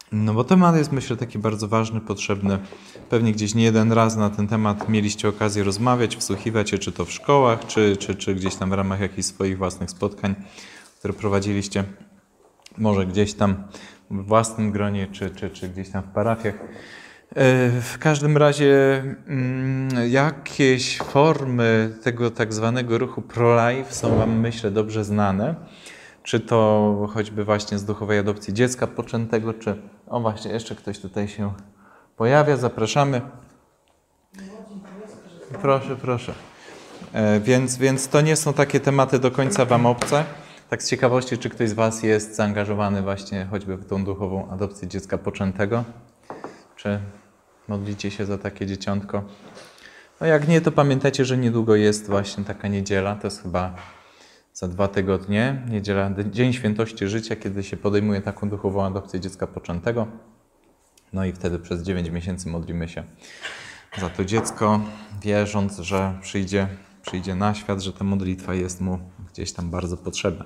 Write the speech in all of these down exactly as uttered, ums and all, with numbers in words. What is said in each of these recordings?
No bo temat jest, myślę, taki bardzo ważny, potrzebny. Pewnie gdzieś nie jeden raz na ten temat mieliście okazję rozmawiać, wsłuchiwać się, czy to w szkołach, czy, czy, czy gdzieś tam w ramach jakichś swoich własnych spotkań, które prowadziliście. Może gdzieś tam w własnym gronie, czy, czy, czy gdzieś tam w parafiach. W każdym razie jakieś formy tego tak zwanego ruchu pro-life są Wam, myślę, dobrze znane. Czy to choćby właśnie z duchowej adopcji dziecka poczętego, czy... O właśnie, jeszcze ktoś tutaj się pojawia, zapraszamy. Proszę, proszę. Więc, więc to nie są takie tematy do końca Wam obce. Tak z ciekawości, czy ktoś z Was jest zaangażowany właśnie choćby w tą duchową adopcję dziecka poczętego? Czy modlicie się za takie dzieciątko? No jak nie, to pamiętajcie, że niedługo jest właśnie taka niedziela. To jest chyba za dwa tygodnie. Niedziela, Dzień Świętości Życia, kiedy się podejmuje taką duchową adopcję dziecka poczętego. No i wtedy przez dziewięć miesięcy modlimy się za to dziecko, wierząc, że przyjdzie, przyjdzie na świat, że ta modlitwa jest mu gdzieś tam bardzo potrzebna.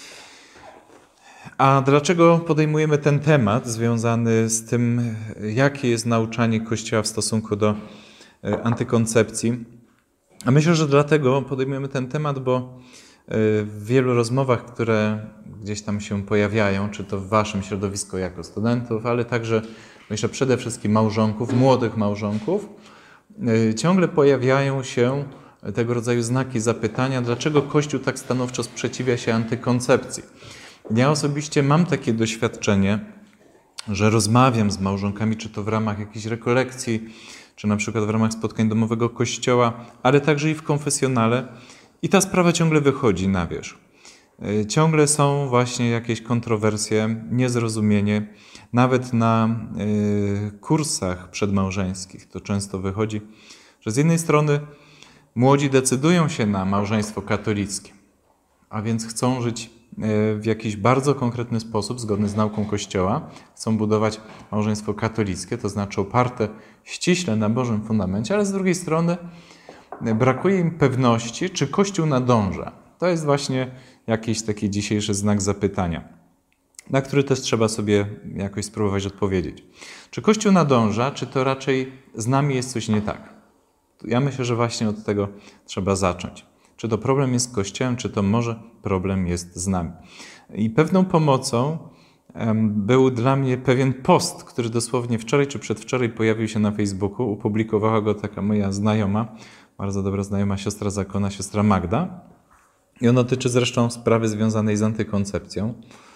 A dlaczego podejmujemy ten temat związany z tym, jakie jest nauczanie Kościoła w stosunku do antykoncepcji? A myślę, że dlatego podejmujemy ten temat, bo w wielu rozmowach, które gdzieś tam się pojawiają, czy to w Waszym środowisku jako studentów, ale także myślę przede wszystkim małżonków, młodych małżonków, ciągle pojawiają się tego rodzaju znaki zapytania, dlaczego Kościół tak stanowczo sprzeciwia się antykoncepcji. Ja osobiście mam takie doświadczenie, że rozmawiam z małżonkami, czy to w ramach jakichś rekolekcji, czy na przykład w ramach spotkań domowego kościoła, ale także i w konfesjonale. I ta sprawa ciągle wychodzi na wierzch. Ciągle są właśnie jakieś kontrowersje, niezrozumienie. Nawet na kursach przedmałżeńskich to często wychodzi, że z jednej strony młodzi decydują się na małżeństwo katolickie, a więc chcą żyć w jakiś bardzo konkretny sposób, zgodny z nauką Kościoła. Chcą budować małżeństwo katolickie, to znaczy oparte ściśle na Bożym fundamencie, ale z drugiej strony brakuje im pewności, czy Kościół nadąża. To jest właśnie jakiś taki dzisiejszy znak zapytania, na który też trzeba sobie jakoś spróbować odpowiedzieć. Czy Kościół nadąża, czy to raczej z nami jest coś nie tak? Ja myślę, że właśnie od tego trzeba zacząć. Czy to problem jest z Kościołem, czy to może problem jest z nami. I pewną pomocą był dla mnie pewien post, który dosłownie wczoraj czy przedwczoraj pojawił się na Facebooku. Upublikowała go taka moja znajoma, bardzo dobra znajoma siostra zakona, siostra Magda. I on dotyczy zresztą sprawy związanej z antykoncepcją.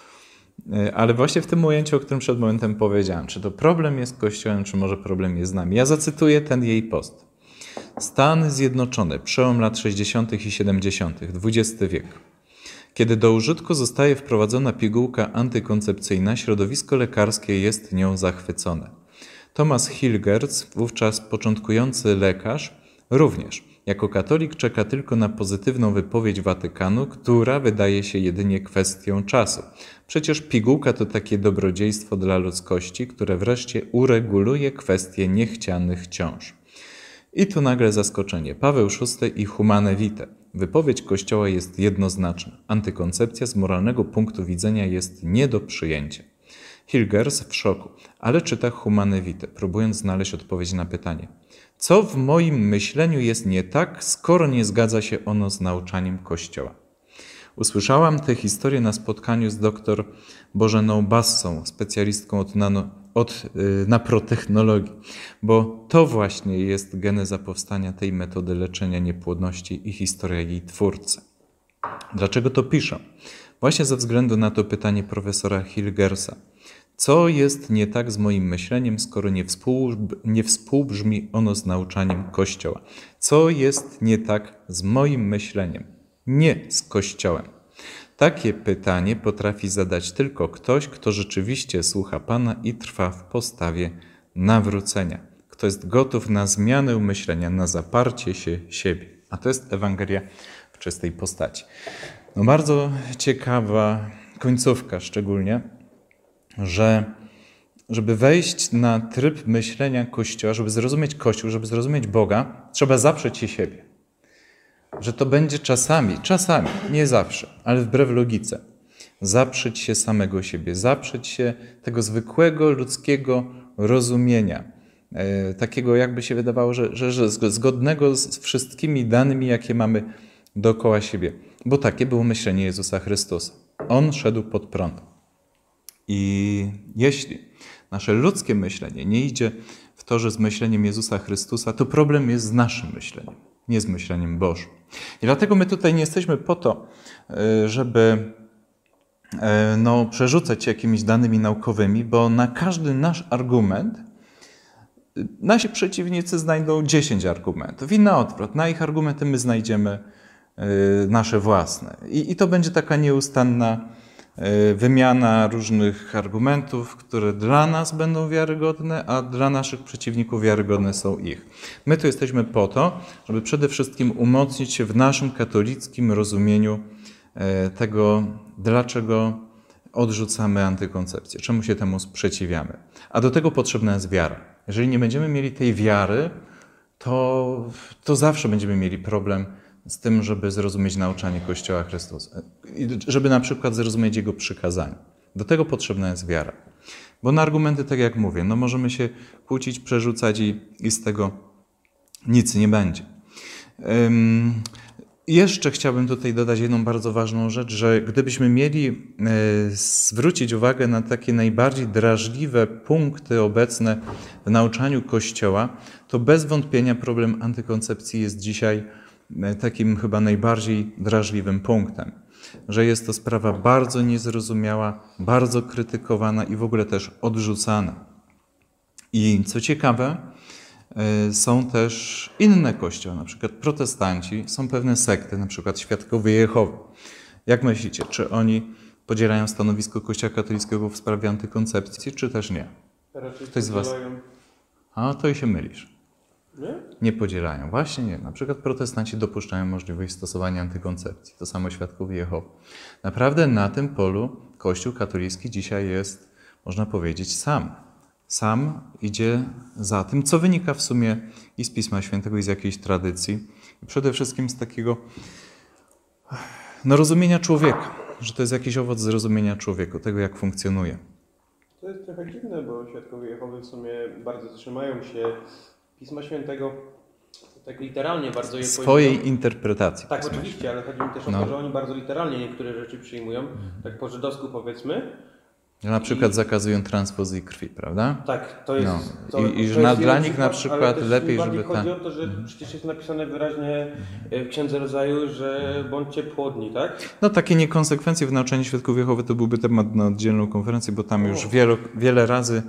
Ale właśnie w tym ujęciu, o którym przed momentem powiedziałem, czy to problem jest z Kościołem, czy może problem jest z nami. Ja zacytuję ten jej post. Stany Zjednoczone, przełom lat sześćdziesiątych i siedemdziesiątych, dwudziesty wiek. Kiedy do użytku zostaje wprowadzona pigułka antykoncepcyjna, środowisko lekarskie jest nią zachwycone. Thomas Hilgers, wówczas początkujący lekarz, również jako katolik czeka tylko na pozytywną wypowiedź Watykanu, która wydaje się jedynie kwestią czasu. Przecież pigułka to takie dobrodziejstwo dla ludzkości, które wreszcie ureguluje kwestie niechcianych ciąż. I tu nagle zaskoczenie. Paweł szósty i Humane Vitae. Wypowiedź Kościoła jest jednoznaczna. Antykoncepcja z moralnego punktu widzenia jest nie do przyjęcia. Hilgers w szoku, ale czyta Humane Vitae, próbując znaleźć odpowiedź na pytanie. Co w moim myśleniu jest nie tak, skoro nie zgadza się ono z nauczaniem Kościoła? Usłyszałam tę historię na spotkaniu z dr Bożeną Bassą, specjalistką od, nano, od yy, naprotechnologii, bo to właśnie jest geneza powstania tej metody leczenia niepłodności i historia jej twórcy. Dlaczego to piszę? Właśnie ze względu na to pytanie profesora Hilgersa. Co jest nie tak z moim myśleniem, skoro nie, współ, nie współbrzmi ono z nauczaniem Kościoła? Co jest nie tak z moim myśleniem? Nie z Kościołem. Takie pytanie potrafi zadać tylko ktoś, kto rzeczywiście słucha Pana i trwa w postawie nawrócenia. Kto jest gotów na zmianę myślenia, na zaparcie się siebie. A to jest Ewangelia w czystej postaci. No bardzo ciekawa końcówka szczególnie, że żeby wejść na tryb myślenia Kościoła, żeby zrozumieć Kościół, żeby zrozumieć Boga, trzeba zaprzeć się siebie. Że to będzie czasami, czasami, nie zawsze, ale wbrew logice, zaprzeć się samego siebie, zaprzeć się tego zwykłego ludzkiego rozumienia, e, takiego jakby się wydawało, że, że, że zgodnego z wszystkimi danymi, jakie mamy dookoła siebie. Bo takie było myślenie Jezusa Chrystusa. On szedł pod prąd. I jeśli nasze ludzkie myślenie nie idzie w torze z myśleniem Jezusa Chrystusa, to problem jest z naszym myśleniem, nie z myśleniem Bożym. I dlatego my tutaj nie jesteśmy po to, żeby no, przerzucać się jakimiś danymi naukowymi, bo na każdy nasz argument nasi przeciwnicy znajdą dziesięć argumentów i na odwrót. Na ich argumenty my znajdziemy nasze własne. I, i to będzie taka nieustanna wymiana różnych argumentów, które dla nas będą wiarygodne, a dla naszych przeciwników wiarygodne są ich. My tu jesteśmy po to, żeby przede wszystkim umocnić się w naszym katolickim rozumieniu tego, dlaczego odrzucamy antykoncepcję, czemu się temu sprzeciwiamy. A do tego potrzebna jest wiara. Jeżeli nie będziemy mieli tej wiary, to, to zawsze będziemy mieli problem z tym, żeby zrozumieć nauczanie Kościoła Chrystusa. Żeby na przykład zrozumieć Jego przykazania. Do tego potrzebna jest wiara. Bo na argumenty, tak jak mówię, no możemy się kłócić, przerzucać i, i z tego nic nie będzie. Um, jeszcze chciałbym tutaj dodać jedną bardzo ważną rzecz, że gdybyśmy mieli e, zwrócić uwagę na takie najbardziej drażliwe punkty obecne w nauczaniu Kościoła, to bez wątpienia problem antykoncepcji jest dzisiaj takim chyba najbardziej drażliwym punktem, że jest to sprawa bardzo niezrozumiała, bardzo krytykowana i w ogóle też odrzucana. I co ciekawe, są też inne kościoły, na przykład protestanci, są pewne sekty, na przykład Świadkowie Jehowy. Jak myślicie, czy oni podzielają stanowisko Kościoła katolickiego w sprawie antykoncepcji, czy też nie? Ktoś z was? A, to i się mylisz. Nie? Nie podzielają. Właśnie nie. Na przykład protestanci dopuszczają możliwość stosowania antykoncepcji. To samo Świadkowie Jehowy. Naprawdę na tym polu Kościół katolicki dzisiaj jest, można powiedzieć, sam. Sam idzie za tym, co wynika w sumie i z Pisma Świętego, i z jakiejś tradycji. I przede wszystkim z takiego no, rozumienia człowieka, że to jest jakiś owoc zrozumienia człowieka, tego jak funkcjonuje. To jest trochę dziwne, bo Świadkowie Jehowy w sumie bardzo trzymają się Pisma Świętego, tak literalnie bardzo je swojej pojmują. interpretacji. Tak, oczywiście, ale chodzi mi też o no. to, że oni bardzo literalnie niektóre rzeczy przyjmują, tak po żydowsku powiedzmy. Na przykład I... zakazują transfuzji krwi, prawda? Tak, to jest... No. To, I, i to że na, jest dla nich przykład, na przykład ale lepiej, też żeby... chodzi Ta... o to, że przecież jest napisane wyraźnie w Księdze Rodzaju, że bądźcie płodni, tak? No takie niekonsekwencje w nauczaniu Świadków Jehowy to byłby temat na oddzielną konferencję, bo tam już wielo, wiele razy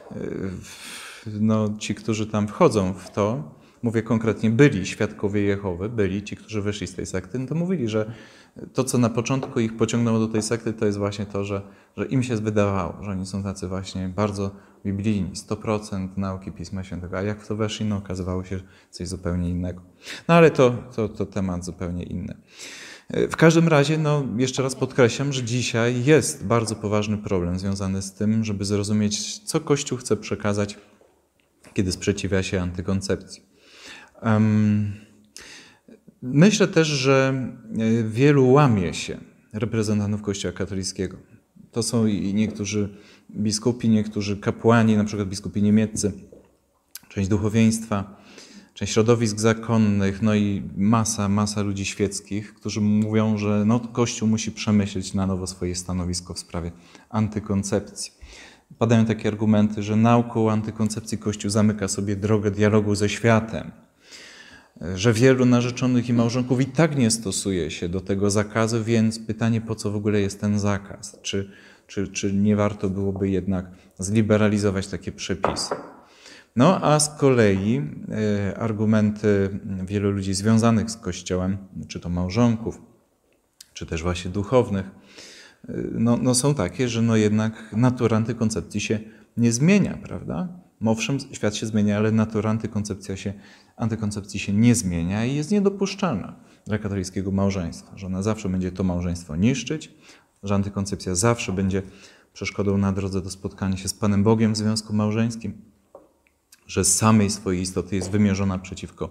no, ci, którzy tam wchodzą w to, mówię konkretnie, byli Świadkowie Jehowy, byli ci, którzy wyszli z tej sekty, no to mówili, że to, co na początku ich pociągnęło do tej sekty, to jest właśnie to, że, że im się wydawało, że oni są tacy właśnie bardzo biblijni, sto procent nauki Pisma Świętego, a jak w to weszli, no okazywało się coś zupełnie innego. No ale to, to, to temat zupełnie inny. W każdym razie, no jeszcze raz podkreślam, że dzisiaj jest bardzo poważny problem związany z tym, żeby zrozumieć, co Kościół chce przekazać, kiedy sprzeciwia się antykoncepcji. Um, myślę też, że wielu łamie się reprezentantów Kościoła katolickiego. To są i niektórzy biskupi, niektórzy kapłani, na przykład biskupi niemieccy, część duchowieństwa, część środowisk zakonnych, no i masa, masa ludzi świeckich, którzy mówią, że no, Kościół musi przemyśleć na nowo swoje stanowisko w sprawie antykoncepcji. Padają takie argumenty, że nauką antykoncepcji Kościół zamyka sobie drogę dialogu ze światem, że wielu narzeczonych i małżonków i tak nie stosuje się do tego zakazu, więc pytanie, po co w ogóle jest ten zakaz? Czy, czy, czy nie warto byłoby jednak zliberalizować takie przepisy? No a z kolei e, argumenty wielu ludzi związanych z Kościołem, czy to małżonków, czy też właśnie duchownych, no, no są takie, że no jednak natura antykoncepcji się nie zmienia, prawda? Owszem, świat się zmienia, ale natura antykoncepcja się, antykoncepcji się nie zmienia i jest niedopuszczalna dla katolickiego małżeństwa, że ona zawsze będzie to małżeństwo niszczyć, że antykoncepcja zawsze będzie przeszkodą na drodze do spotkania się z Panem Bogiem w związku małżeńskim, że z samej swojej istoty jest wymierzona przeciwko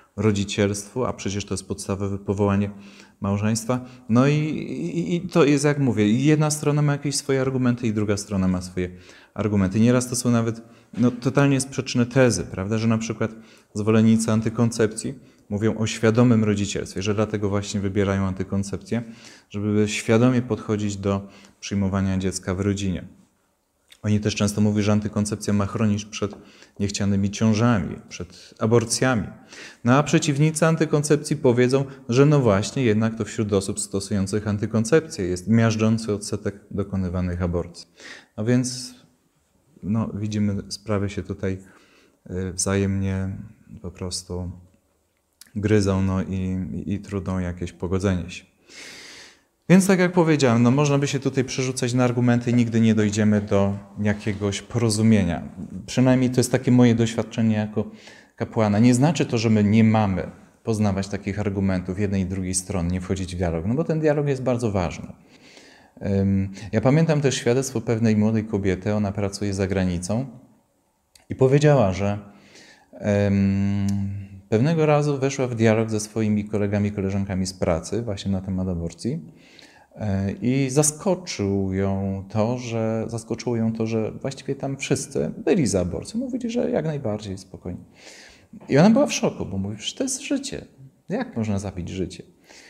rodzicielstwu, a przecież to jest podstawowe powołanie małżeństwa. No i, i, i to jest, jak mówię, jedna strona ma jakieś swoje argumenty i druga strona ma swoje argumenty. Nieraz to są nawet no, totalnie sprzeczne tezy, prawda, że na przykład zwolennicy antykoncepcji mówią o świadomym rodzicielstwie, że dlatego właśnie wybierają antykoncepcję, żeby świadomie podchodzić do przyjmowania dziecka w rodzinie. Oni też często mówią, że antykoncepcja ma chronić przed niechcianymi ciążami, przed aborcjami. No a przeciwnicy antykoncepcji powiedzą, że no właśnie, jednak to wśród osób stosujących antykoncepcję jest miażdżący odsetek dokonywanych aborcji. No więc no, widzimy, sprawy się tutaj wzajemnie po prostu gryzą no i, i, i trudno jakieś pogodzenie się. Więc tak jak powiedziałem, no można by się tutaj przerzucać na argumenty i nigdy nie dojdziemy do jakiegoś porozumienia. Przynajmniej to jest takie moje doświadczenie jako kapłana. Nie znaczy to, że my nie mamy poznawać takich argumentów jednej i drugiej strony, nie wchodzić w dialog, no bo ten dialog jest bardzo ważny. Ja pamiętam też świadectwo pewnej młodej kobiety, ona pracuje za granicą i powiedziała, że um, pewnego razu weszła w dialog ze swoimi kolegami i koleżankami z pracy właśnie na temat aborcji i zaskoczył ją to, że, zaskoczyło ją to, że właściwie tam wszyscy byli za aborcją. Mówili, że jak najbardziej spokojnie. I ona była w szoku, bo mówi, że to jest życie. Jak można zabić życie?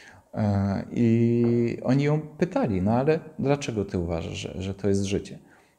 I oni ją pytali, no ale dlaczego ty uważasz, że, że to jest życie?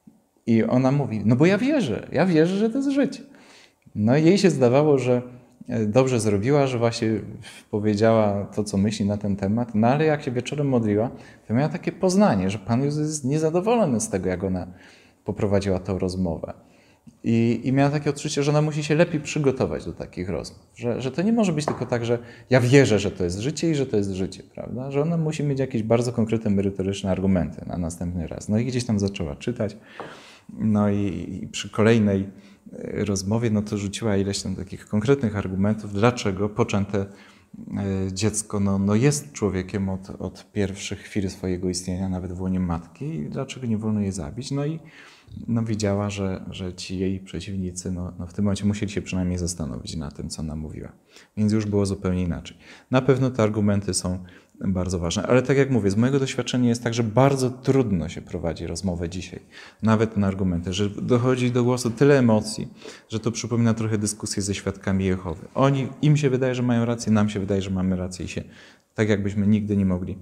I ona mówi, no bo ja wierzę, ja wierzę, że to jest życie. No i jej się zdawało, że dobrze zrobiła, że właśnie powiedziała to, co myśli na ten temat, no ale jak się wieczorem modliła, to miała takie poznanie, że Pan Jezus jest niezadowolony z tego, jak ona poprowadziła tę rozmowę. I, i miała takie odczucie, że ona musi się lepiej przygotować do takich rozmów. Że, że to nie może być tylko tak, że ja wierzę, że to jest życie i że to jest życie, prawda? Że ona musi mieć jakieś bardzo konkretne, merytoryczne argumenty na następny raz. No i gdzieś tam zaczęła czytać. No i, i przy kolejnej rozmowie, no to rzuciła ileś tam takich konkretnych argumentów, dlaczego poczęte dziecko no, no jest człowiekiem od, od pierwszych chwil swojego istnienia, nawet w łonie matki, i dlaczego nie wolno jej zabić. No i no, widziała, że, że ci jej przeciwnicy no, no w tym momencie musieli się przynajmniej zastanowić na tym, co ona mówiła. Więc już było zupełnie inaczej. Na pewno te argumenty są bardzo ważne, ale tak jak mówię, z mojego doświadczenia jest tak, że bardzo trudno się prowadzi rozmowę dzisiaj, nawet na argumenty, że dochodzi do głosu tyle emocji, że to przypomina trochę dyskusję ze świadkami Jehowy. Oni, im się wydaje, że mają rację, nam się wydaje, że mamy rację i się tak jakbyśmy nigdy nie mogli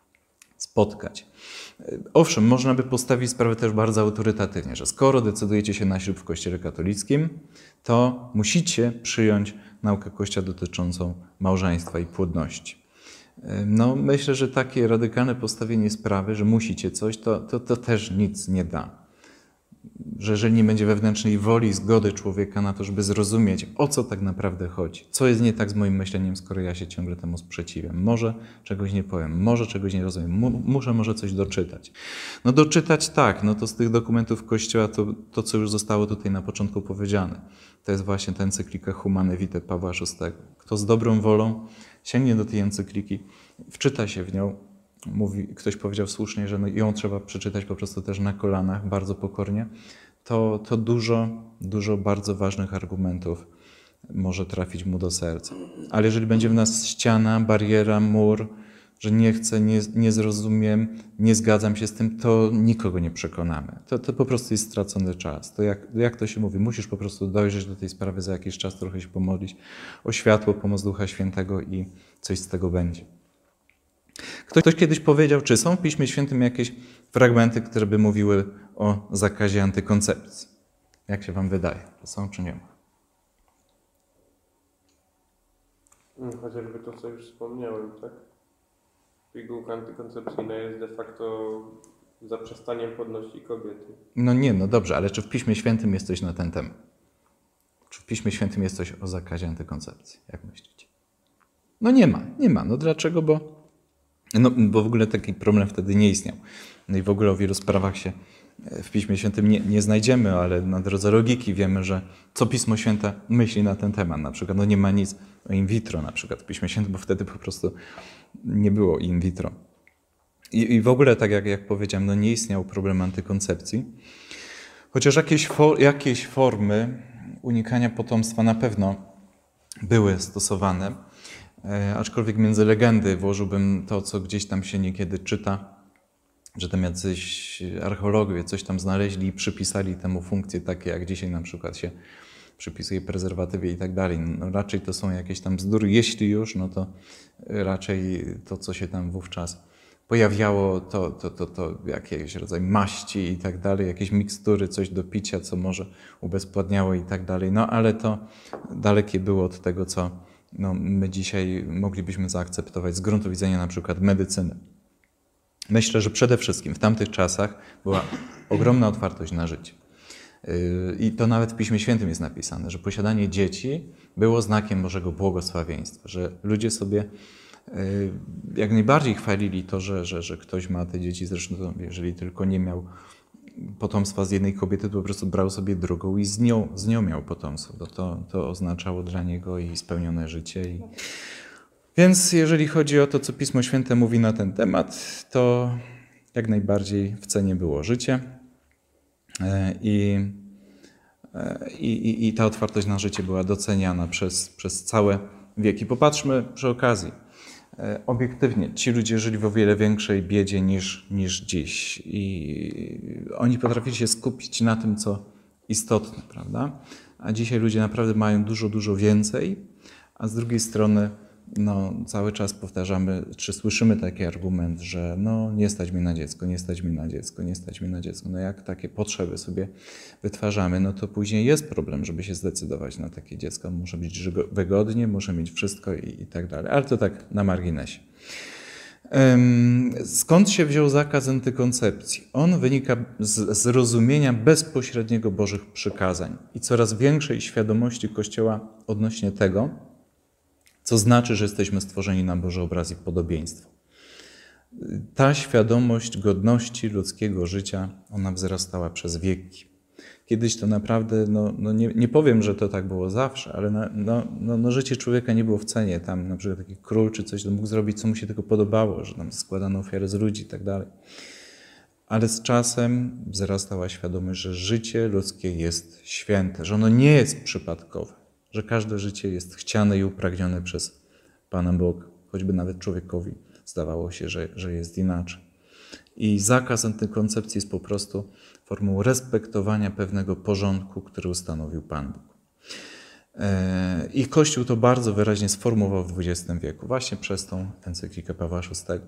spotkać. Owszem, można by postawić sprawę też bardzo autorytatywnie, że skoro decydujecie się na ślub w Kościele katolickim, to musicie przyjąć naukę Kościoła dotyczącą małżeństwa i płodności. No, myślę, że takie radykalne postawienie sprawy, że musicie coś, to, to, to też nic nie da. Że jeżeli nie będzie wewnętrznej woli, zgody człowieka na to, żeby zrozumieć, o co tak naprawdę chodzi, co jest nie tak z moim myśleniem, skoro ja się ciągle temu sprzeciwiam. Może czegoś nie powiem, może czegoś nie rozumiem, muszę może coś doczytać. No doczytać tak, no to z tych dokumentów Kościoła to, to co już zostało tutaj na początku powiedziane. To jest właśnie ta encyklika Humane Vitae Pawła szóstego. Kto z dobrą wolą sięgnie do tej encykliki, wczyta się w nią, mówi, ktoś powiedział słusznie, że ją trzeba przeczytać po prostu też na kolanach, bardzo pokornie, to, to dużo, dużo bardzo ważnych argumentów może trafić mu do serca. Ale jeżeli będzie w nas ściana, bariera, mur, że nie chcę, nie, nie zrozumiem, nie zgadzam się z tym, to nikogo nie przekonamy. To, to po prostu jest stracony czas. To jak, jak to się mówi, musisz po prostu dojrzeć do tej sprawy, za jakiś czas trochę się pomodlić o światło, pomoc Ducha Świętego i coś z tego będzie. Ktoś, ktoś kiedyś powiedział, czy są w Piśmie Świętym jakieś fragmenty, które by mówiły o zakazie antykoncepcji? Jak się wam wydaje? Są czy nie ma? Chociażby to, co już wspomniałem, tak? Pigułka antykoncepcyjna jest de facto zaprzestaniem płodności kobiety. No nie, no dobrze, ale czy w Piśmie Świętym jest coś na ten temat? Czy w Piśmie Świętym jest coś o zakazie antykoncepcji? Jak myślicie? No nie ma, nie ma. No dlaczego? Bo, no, bo w ogóle taki problem wtedy nie istniał. No i w ogóle o wielu sprawach się w Piśmie Świętym nie, nie znajdziemy, ale na drodze logiki wiemy, że co Pismo Święte myśli na ten temat. Na przykład no nie ma nic o in vitro na przykład w Piśmie Świętym, bo wtedy po prostu nie było in vitro. I, i w ogóle, tak jak, jak powiedziałem, no nie istniał problem antykoncepcji. Chociaż jakieś, for, jakieś formy unikania potomstwa na pewno były stosowane, aczkolwiek między legendy włożyłbym to, co gdzieś tam się niekiedy czyta, że tam jacyś archeologowie coś tam znaleźli i przypisali temu funkcje takie, jak dzisiaj na przykład się przypisuje prezerwatywie i tak dalej. No raczej to są jakieś tam bzdury, jeśli już, no to raczej to, co się tam wówczas pojawiało, to, to, to, to jakiś rodzaj maści i tak dalej, jakieś mikstury, coś do picia, co może ubezpładniało i tak dalej. No ale to dalekie było od tego, co no, my dzisiaj moglibyśmy zaakceptować z gruntu widzenia na przykład medycyny. Myślę, że przede wszystkim w tamtych czasach była ogromna otwartość na życie. I to nawet w Piśmie Świętym jest napisane, że posiadanie dzieci było znakiem Bożego błogosławieństwa, że ludzie sobie jak najbardziej chwalili to, że, że, że ktoś ma te dzieci, zresztą jeżeli tylko nie miał potomstwa z jednej kobiety, to po prostu brał sobie drugą i z nią, z nią miał potomstwo, bo to, to oznaczało dla niego i spełnione życie. I... Więc jeżeli chodzi o to, co Pismo Święte mówi na ten temat, to jak najbardziej w cenie było życie i, i, i ta otwartość na życie była doceniana przez, przez całe wieki. Popatrzmy przy okazji. Obiektywnie, ci ludzie żyli w o wiele większej biedzie niż, niż dziś i oni potrafili się skupić na tym, co istotne, prawda? A dzisiaj ludzie naprawdę mają dużo, dużo więcej, a z drugiej strony no, cały czas powtarzamy, czy słyszymy taki argument, że no nie stać mi na dziecko, nie stać mi na dziecko, nie stać mi na dziecko. No jak takie potrzeby sobie wytwarzamy, no to później jest problem, żeby się zdecydować na takie dziecko. Muszę być wygodnie, muszę mieć wszystko i, i tak dalej. Ale to tak na marginesie. Skąd się wziął zakaz antykoncepcji? On wynika z zrozumienia bezpośredniego Bożych przykazań i coraz większej świadomości Kościoła odnośnie tego, co znaczy, że jesteśmy stworzeni na Boży obraz i podobieństwo. Ta świadomość godności ludzkiego życia, ona wzrastała przez wieki. Kiedyś to naprawdę, no, no nie, nie powiem, że to tak było zawsze, ale na, no, no, no życie człowieka nie było w cenie. Tam na przykład taki król czy coś, to mógł zrobić, co mu się tylko podobało, że tam składano ofiary z ludzi i tak dalej. Ale z czasem wzrastała świadomość, że życie ludzkie jest święte, że ono nie jest przypadkowe, że każde życie jest chciane i upragnione przez Pana Boga, choćby nawet człowiekowi zdawało się, że, że jest inaczej. I zakaz antykoncepcji jest po prostu formą respektowania pewnego porządku, który ustanowił Pan Bóg. I Kościół to bardzo wyraźnie sformułował w dwudziestym wieku, właśnie przez tą encyklikę Pawła szóstego.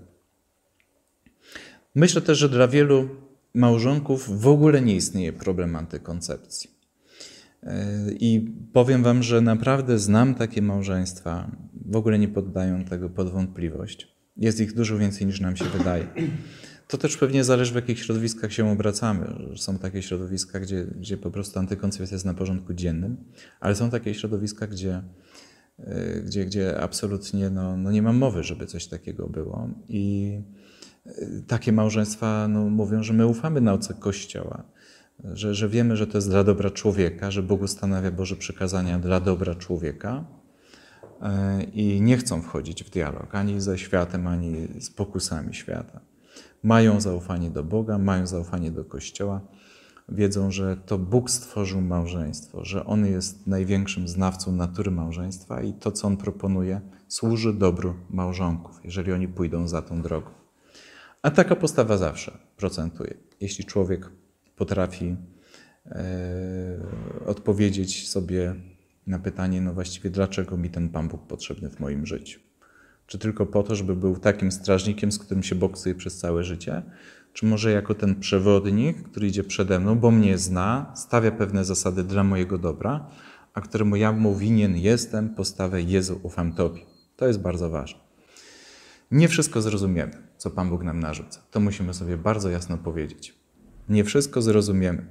Myślę też, że dla wielu małżonków w ogóle nie istnieje problem antykoncepcji. I powiem wam, że naprawdę znam takie małżeństwa, w ogóle nie poddają tego pod wątpliwość. Jest ich dużo więcej niż nam się wydaje. To też pewnie zależy, w jakich środowiskach się obracamy. Są takie środowiska, gdzie, gdzie po prostu antykoncepcja jest na porządku dziennym, ale są takie środowiska, gdzie, gdzie, gdzie absolutnie no, no nie ma mowy, żeby coś takiego było. I takie małżeństwa no, mówią, że my ufamy nauce Kościoła, że, że wiemy, że to jest dla dobra człowieka, że Bóg ustanawia Boże przykazania dla dobra człowieka i nie chcą wchodzić w dialog ani ze światem, ani z pokusami świata. Mają zaufanie do Boga, mają zaufanie do Kościoła, wiedzą, że to Bóg stworzył małżeństwo, że On jest największym znawcą natury małżeństwa i to, co On proponuje, służy dobru małżonków, jeżeli oni pójdą za tą drogą. A taka postawa zawsze procentuje. Jeśli człowiek potrafi e, odpowiedzieć sobie na pytanie, no właściwie dlaczego mi ten Pan Bóg potrzebny w moim życiu? Czy tylko po to, żeby był takim strażnikiem, z którym się boksuje przez całe życie? Czy może jako ten przewodnik, który idzie przede mną, bo mnie zna, stawia pewne zasady dla mojego dobra, a któremu ja mu winien jestem postawę Jezu, ufam Tobie. To jest bardzo ważne. Nie wszystko zrozumiemy, co Pan Bóg nam narzuca. To musimy sobie bardzo jasno powiedzieć. Nie wszystko zrozumiemy.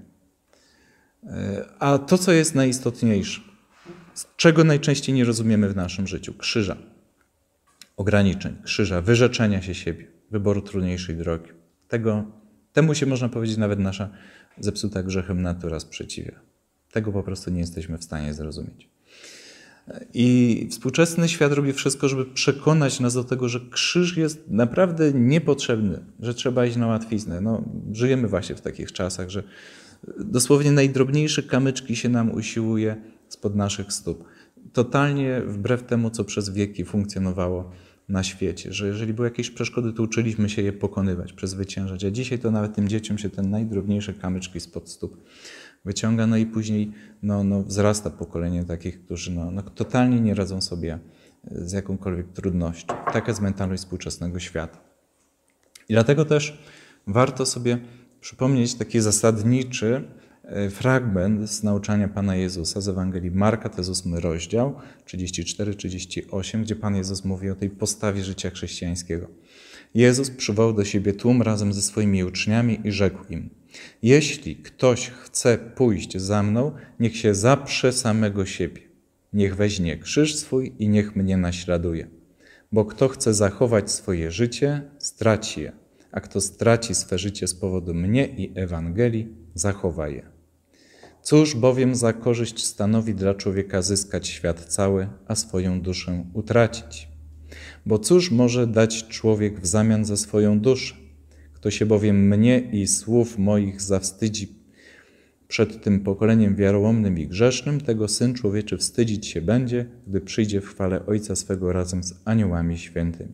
A to, co jest najistotniejsze, czego najczęściej nie rozumiemy w naszym życiu? Krzyża, ograniczeń, krzyża, wyrzeczenia się siebie, wyboru trudniejszej drogi. Tego, temu się można powiedzieć nawet nasza zepsuta grzechem natura sprzeciwia. Tego po prostu nie jesteśmy w stanie zrozumieć. I współczesny świat robi wszystko, żeby przekonać nas do tego, że krzyż jest naprawdę niepotrzebny, że trzeba iść na łatwiznę. No, żyjemy właśnie w takich czasach, że dosłownie najdrobniejsze kamyczki się nam usiłuje spod naszych stóp totalnie wbrew temu, co przez wieki funkcjonowało na świecie, że jeżeli były jakieś przeszkody, to uczyliśmy się je pokonywać, przezwyciężać, a dzisiaj to nawet tym dzieciom się te najdrobniejsze kamyczki spod stóp wyciąga, no i później no, no, wzrasta pokolenie takich, którzy no, no, totalnie nie radzą sobie z jakąkolwiek trudnością. Taka jest mentalność współczesnego świata. I dlatego też warto sobie przypomnieć taki zasadniczy fragment z nauczania Pana Jezusa z Ewangelii Marka, to jest ósmy rozdział, trzydziesty czwarty trzydziesty ósmy, gdzie Pan Jezus mówi o tej postawie życia chrześcijańskiego. Jezus przywołał do siebie tłum razem ze swoimi uczniami i rzekł im: jeśli ktoś chce pójść za mną, niech się zaprze samego siebie. Niech weźmie krzyż swój i niech mnie naśladuje. Bo kto chce zachować swoje życie, straci je, a kto straci swe życie z powodu mnie i Ewangelii, zachowa je. Cóż bowiem za korzyść stanowi dla człowieka zyskać świat cały, a swoją duszę utracić? Bo cóż może dać człowiek w zamian za swoją duszę? Kto się bowiem mnie i słów moich zawstydzi przed tym pokoleniem wiarołomnym i grzesznym, tego Syn Człowieczy wstydzić się będzie, gdy przyjdzie w chwale Ojca swego razem z aniołami świętymi.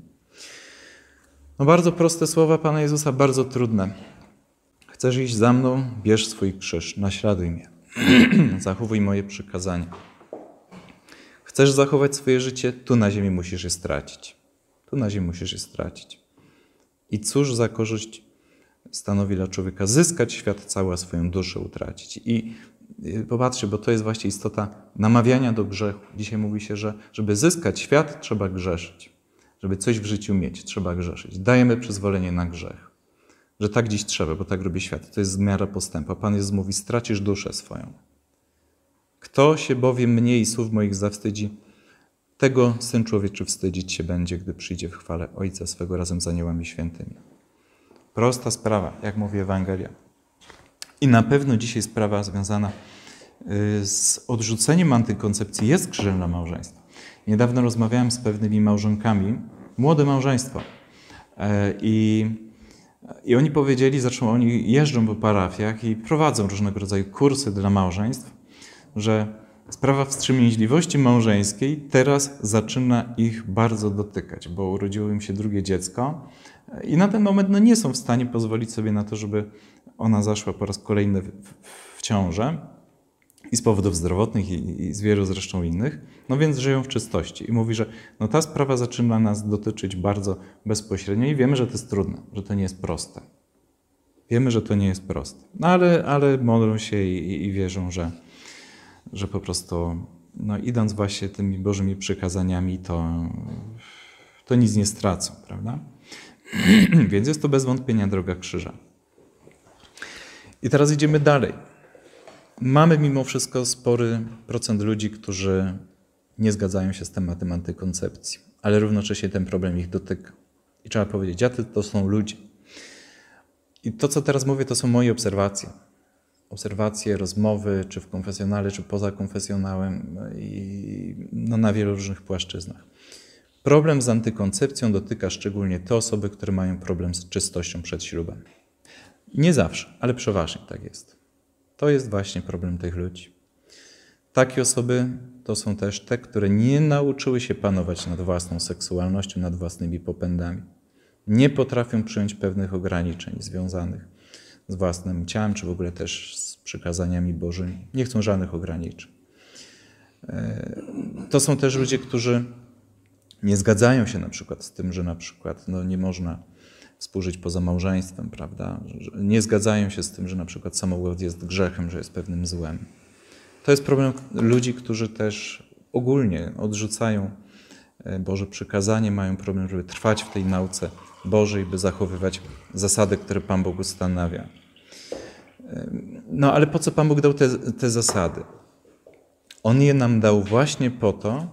No bardzo proste słowa Pana Jezusa, bardzo trudne. Chcesz iść za mną? Bierz swój krzyż, naśladuj mnie. Zachowuj moje przykazania. Chcesz zachować swoje życie? Tu na ziemi musisz je stracić. Tu na ziemi musisz je stracić. I cóż za korzyść stanowi dla człowieka zyskać świat cały, a swoją duszę utracić. I popatrzcie, bo to jest właśnie istota namawiania do grzechu. Dzisiaj mówi się, że żeby zyskać świat, trzeba grzeszyć. Żeby coś w życiu mieć, trzeba grzeszyć. Dajemy przyzwolenie na grzech. Że tak dziś trzeba, bo tak robi świat. To jest miara postępu. A Pan Jezus mówi: stracisz duszę swoją. Kto się bowiem mnie i słów moich zawstydzi, tego Syn Człowieczy wstydzić się będzie, gdy przyjdzie w chwale Ojca swego razem z aniołami świętymi. Prosta sprawa, jak mówi Ewangelia. I na pewno dzisiaj sprawa związana z odrzuceniem antykoncepcji jest krzyżem dla małżeństwa. Niedawno rozmawiałem z pewnymi małżonkami, młode małżeństwo. I, i oni powiedzieli, zresztą oni jeżdżą po parafiach i prowadzą różnego rodzaju kursy dla małżeństw, że sprawa wstrzemięźliwości małżeńskiej teraz zaczyna ich bardzo dotykać, bo urodziło im się drugie dziecko i na ten moment no, nie są w stanie pozwolić sobie na to, żeby ona zaszła po raz kolejny w, w, w ciążę i z powodów zdrowotnych i, i z wielu zresztą innych, no więc żyją w czystości. I mówi, że no, ta sprawa zaczyna nas dotyczyć bardzo bezpośrednio i wiemy, że to jest trudne, że to nie jest proste. Wiemy, że to nie jest proste, no, ale, ale modlą się i, i wierzą, że że po prostu no, idąc właśnie tymi Bożymi przykazaniami, to, to nic nie stracą, prawda? Więc jest to bez wątpienia droga krzyża. I teraz idziemy dalej. Mamy mimo wszystko spory procent ludzi, którzy nie zgadzają się z tematem antykoncepcji, ale równocześnie ten problem ich dotyka. I trzeba powiedzieć, jacy to są ludzie. I to, co teraz mówię, to są moje obserwacje. Obserwacje, rozmowy, czy w konfesjonale, czy poza konfesjonałem i no, na wielu różnych płaszczyznach. Problem z antykoncepcją dotyka szczególnie te osoby, które mają problem z czystością przed ślubem. Nie zawsze, ale przeważnie tak jest. To jest właśnie problem tych ludzi. Takie osoby to są też te, które nie nauczyły się panować nad własną seksualnością, nad własnymi popędami. Nie potrafią przyjąć pewnych ograniczeń związanych z własnym ciałem, czy w ogóle też z przykazaniami Bożymi. Nie chcą żadnych ograniczeń. To są też ludzie, którzy nie zgadzają się na przykład z tym, że na przykład no, nie można współżyć poza małżeństwem, prawda? Nie zgadzają się z tym, że na przykład samogłos jest grzechem, że jest pewnym złem. To jest problem ludzi, którzy też ogólnie odrzucają Boże przykazanie, mają problem, żeby trwać w tej nauce Bożej, by zachowywać zasady, które Pan Bóg ustanawia. No ale po co Pan Bóg dał te, te zasady? On je nam dał właśnie po to,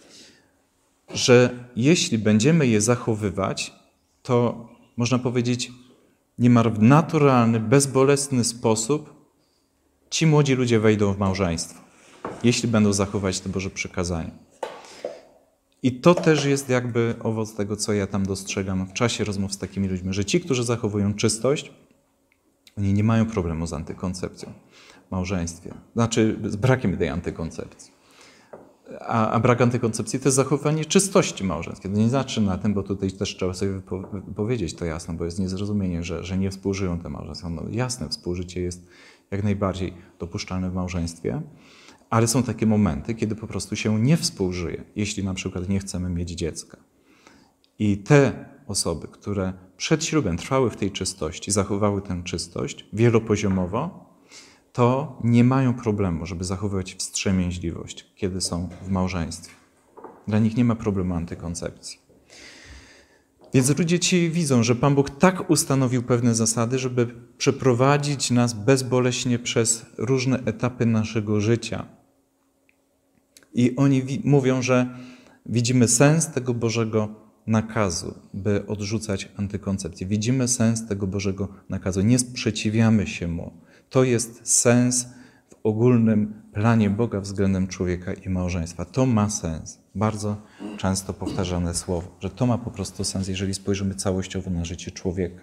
że jeśli będziemy je zachowywać, to można powiedzieć, niemal w naturalny, bezbolesny sposób ci młodzi ludzie wejdą w małżeństwo, jeśli będą zachować te Boże przykazania. I to też jest jakby owoc tego, co ja tam dostrzegam w czasie rozmów z takimi ludźmi, że ci, którzy zachowują czystość, oni nie mają problemu z antykoncepcją w małżeństwie. Znaczy z brakiem tej antykoncepcji. A, a brak antykoncepcji to jest zachowanie czystości małżeńskiej. To nie znaczy na tym, bo tutaj też trzeba sobie wypo, powiedzieć to jasno, bo jest niezrozumienie, że, że nie współżyją te małżeństwa. No jasne, współżycie jest jak najbardziej dopuszczalne w małżeństwie, ale są takie momenty, kiedy po prostu się nie współżyje, jeśli na przykład nie chcemy mieć dziecka. I te osoby, które przed ślubem trwały w tej czystości, zachowały tę czystość wielopoziomowo, to nie mają problemu, żeby zachowywać wstrzemięźliwość, kiedy są w małżeństwie. Dla nich nie ma problemu antykoncepcji. Więc ludzie ci widzą, że Pan Bóg tak ustanowił pewne zasady, żeby przeprowadzić nas bezboleśnie przez różne etapy naszego życia. I oni wi- mówią, że widzimy sens tego Bożego nakazu, by odrzucać antykoncepcję. Widzimy sens tego Bożego nakazu. Nie sprzeciwiamy się mu. To jest sens w ogólnym planie Boga względem człowieka i małżeństwa. To ma sens. Bardzo często powtarzane słowo, że to ma po prostu sens, jeżeli spojrzymy całościowo na życie człowieka.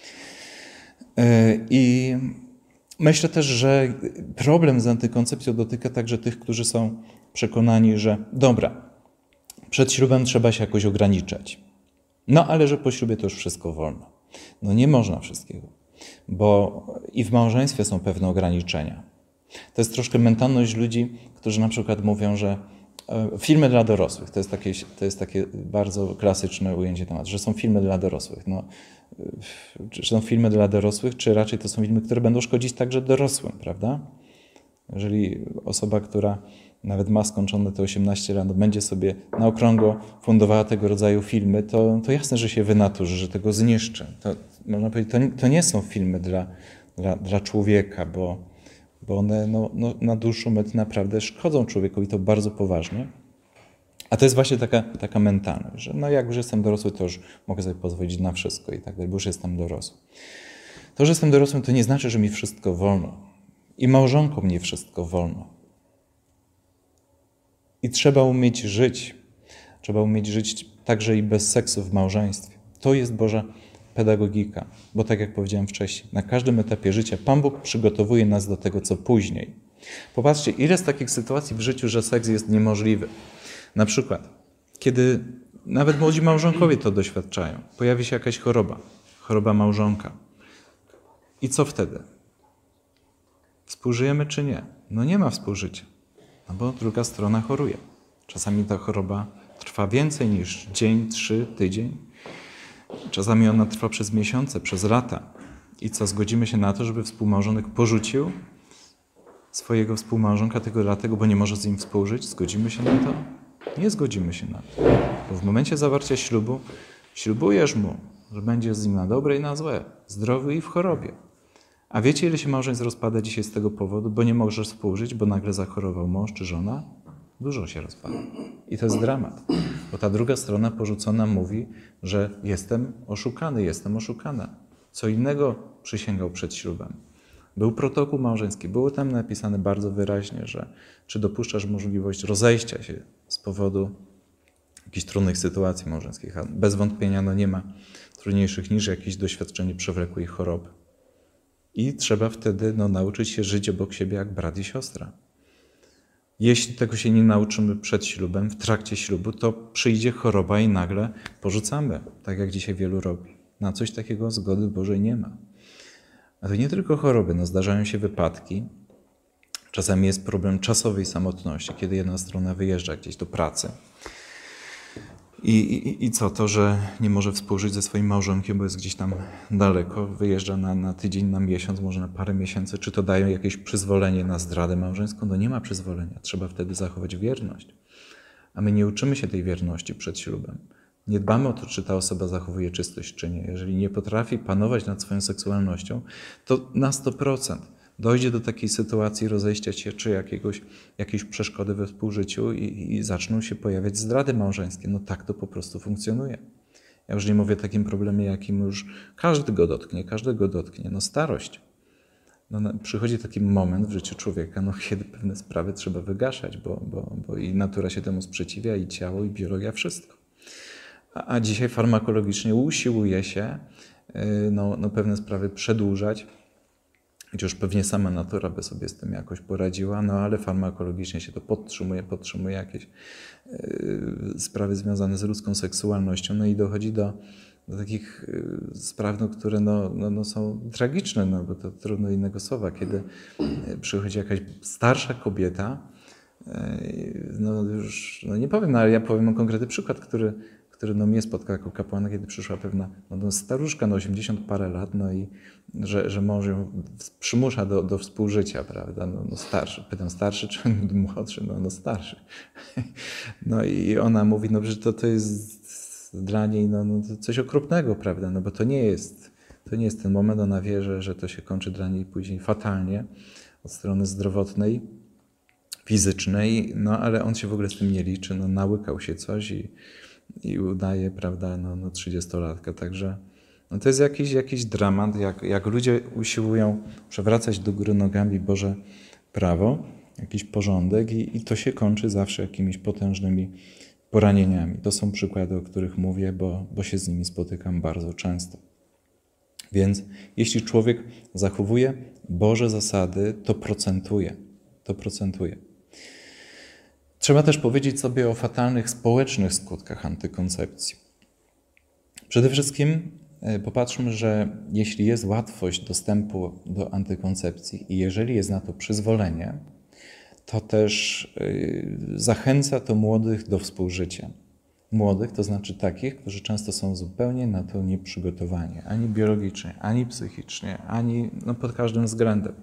I myślę też, że problem z antykoncepcją dotyka także tych, którzy są przekonani, że dobra, przed ślubem trzeba się jakoś ograniczać. No ale że po ślubie to już wszystko wolno. No nie można wszystkiego, bo i w małżeństwie są pewne ograniczenia. To jest troszkę mentalność ludzi, którzy na przykład mówią, że filmy dla dorosłych, to jest takie, to jest takie bardzo klasyczne ujęcie tematu, że są filmy dla dorosłych. No, czy są filmy dla dorosłych, czy raczej to są filmy, które będą szkodzić także dorosłym, prawda? Jeżeli osoba, która nawet ma skończone te osiemnaście lat, będzie sobie na okrągło fundowała tego rodzaju filmy, to, to jasne, że się wynaturzy, że tego zniszczy. To, można powiedzieć, to, to nie są filmy dla, dla, dla człowieka, bo, bo one no, no, na dłuższą metę naprawdę szkodzą człowiekowi, to bardzo poważnie. A to jest właśnie taka, taka mentalność, że no jak już jestem dorosły, to już mogę sobie pozwolić na wszystko i tak dalej, bo już jestem dorosły. To, że jestem dorosłym, to nie znaczy, że mi wszystko wolno. I małżonkom nie wszystko wolno. I trzeba umieć żyć. Trzeba umieć żyć także i bez seksu w małżeństwie. To jest Boża pedagogika, bo tak jak powiedziałem wcześniej, na każdym etapie życia Pan Bóg przygotowuje nas do tego, co później. Popatrzcie, ile jest takich sytuacji w życiu, że seks jest niemożliwy. Na przykład, kiedy nawet młodzi małżonkowie to doświadczają, pojawi się jakaś choroba, choroba małżonka. I co wtedy? Współżyjemy czy nie? No nie ma współżycia, no bo druga strona choruje. Czasami ta choroba trwa więcej niż dzień, trzy, tydzień. Czasami ona trwa przez miesiące, przez lata. I co, zgodzimy się na to, żeby współmałżonek porzucił swojego współmałżonka tylko dlatego, bo nie może z nim współżyć? Zgodzimy się na to? Nie zgodzimy się na to. Bo w momencie zawarcia ślubu ślubujesz mu, że będzie z nim na dobre i na złe, zdrowy i w chorobie. A wiecie, ile się małżeństw rozpada dzisiaj z tego powodu, bo nie możesz współżyć, bo nagle zachorował mąż czy żona? Dużo się rozpada. I to jest dramat. Bo ta druga strona porzucona mówi, że jestem oszukany, jestem oszukana. Co innego przysięgał przed ślubem. Był protokół małżeński, było tam napisane bardzo wyraźnie, że czy dopuszczasz możliwość rozejścia się z powodu jakichś trudnych sytuacji małżeńskich. A bez wątpienia no nie ma trudniejszych niż jakieś doświadczenie przewlekłej choroby. I trzeba wtedy no, nauczyć się żyć obok siebie jak brat i siostra. Jeśli tego się nie nauczymy przed ślubem, w trakcie ślubu, to przyjdzie choroba i nagle porzucamy, tak jak dzisiaj wielu robi. Na coś takiego zgody Bożej nie ma. A to nie tylko choroby, no zdarzają się wypadki. Czasami jest problem czasowej samotności, kiedy jedna strona wyjeżdża gdzieś do pracy. I, i, I co? To, że nie może współżyć ze swoim małżonkiem, bo jest gdzieś tam daleko, wyjeżdża na, na tydzień, na miesiąc, może na parę miesięcy. Czy to daje jakieś przyzwolenie na zdradę małżeńską? No nie ma przyzwolenia. Trzeba wtedy zachować wierność. A my nie uczymy się tej wierności przed ślubem. Nie dbamy o to, czy ta osoba zachowuje czystość, czy nie. Jeżeli nie potrafi panować nad swoją seksualnością, to na sto procent dojdzie do takiej sytuacji rozejścia się, czy jakiegoś, jakiejś przeszkody we współżyciu i, i zaczną się pojawiać zdrady małżeńskie. No tak to po prostu funkcjonuje. Ja już nie mówię o takim problemie, jakim już każdy go dotknie, każdy go dotknie. No starość. No, przychodzi taki moment w życiu człowieka, no, kiedy pewne sprawy trzeba wygaszać, bo, bo, bo i natura się temu sprzeciwia, i ciało, i biologia, wszystko. A, a dzisiaj farmakologicznie usiłuje się no, no, pewne sprawy przedłużać, Chociaż pewnie sama natura by sobie z tym jakoś poradziła, no ale farmakologicznie się to podtrzymuje, podtrzymuje jakieś yy, sprawy związane z ludzką seksualnością, no i dochodzi do, do takich yy, spraw, no, które no, no, no są tragiczne, no bo to trudno innego słowa, kiedy yy, przychodzi jakaś starsza kobieta, yy, no już, no nie powiem, no, ale ja powiem o konkretny przykład, który który no, mnie spotkał jako kapłana, kiedy przyszła pewna no, no, staruszka, no osiemdziesiąt parę lat, no i że, że mąż ją przymusza do, do współżycia, prawda, no, no starszy. Pytam, starszy czy młodszy? No, no starszy. No i ona mówi, no że to, to jest dla niej no, no, coś okropnego, prawda, no bo to nie jest, to nie jest ten moment, ona wie, że, że to się kończy dla niej później fatalnie od strony zdrowotnej, fizycznej, no ale on się w ogóle z tym nie liczy, no nałykał się coś i i udaje, prawda, no, no trzydziestolatka. Także no to jest jakiś, jakiś dramat, jak, jak ludzie usiłują przewracać do góry nogami Boże prawo, jakiś porządek i, i to się kończy zawsze jakimiś potężnymi poranieniami. To są przykłady, o których mówię, bo, bo się z nimi spotykam bardzo często. Więc jeśli człowiek zachowuje Boże zasady, to procentuje. To procentuje. Trzeba też powiedzieć sobie o fatalnych społecznych skutkach antykoncepcji. Przede wszystkim popatrzmy, że jeśli jest łatwość dostępu do antykoncepcji i jeżeli jest na to przyzwolenie, to też zachęca to młodych do współżycia. Młodych, to znaczy takich, którzy często są zupełnie na to nieprzygotowani, ani biologicznie, ani psychicznie, ani no, pod każdym względem.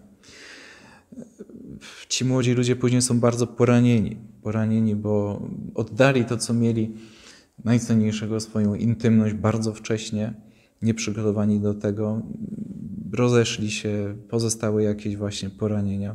Ci młodzi ludzie później są bardzo poranieni, poranieni, bo oddali to, co mieli najcenniejszego, swoją intymność bardzo wcześnie, nieprzygotowani do tego, rozeszli się, pozostały jakieś właśnie poranienia,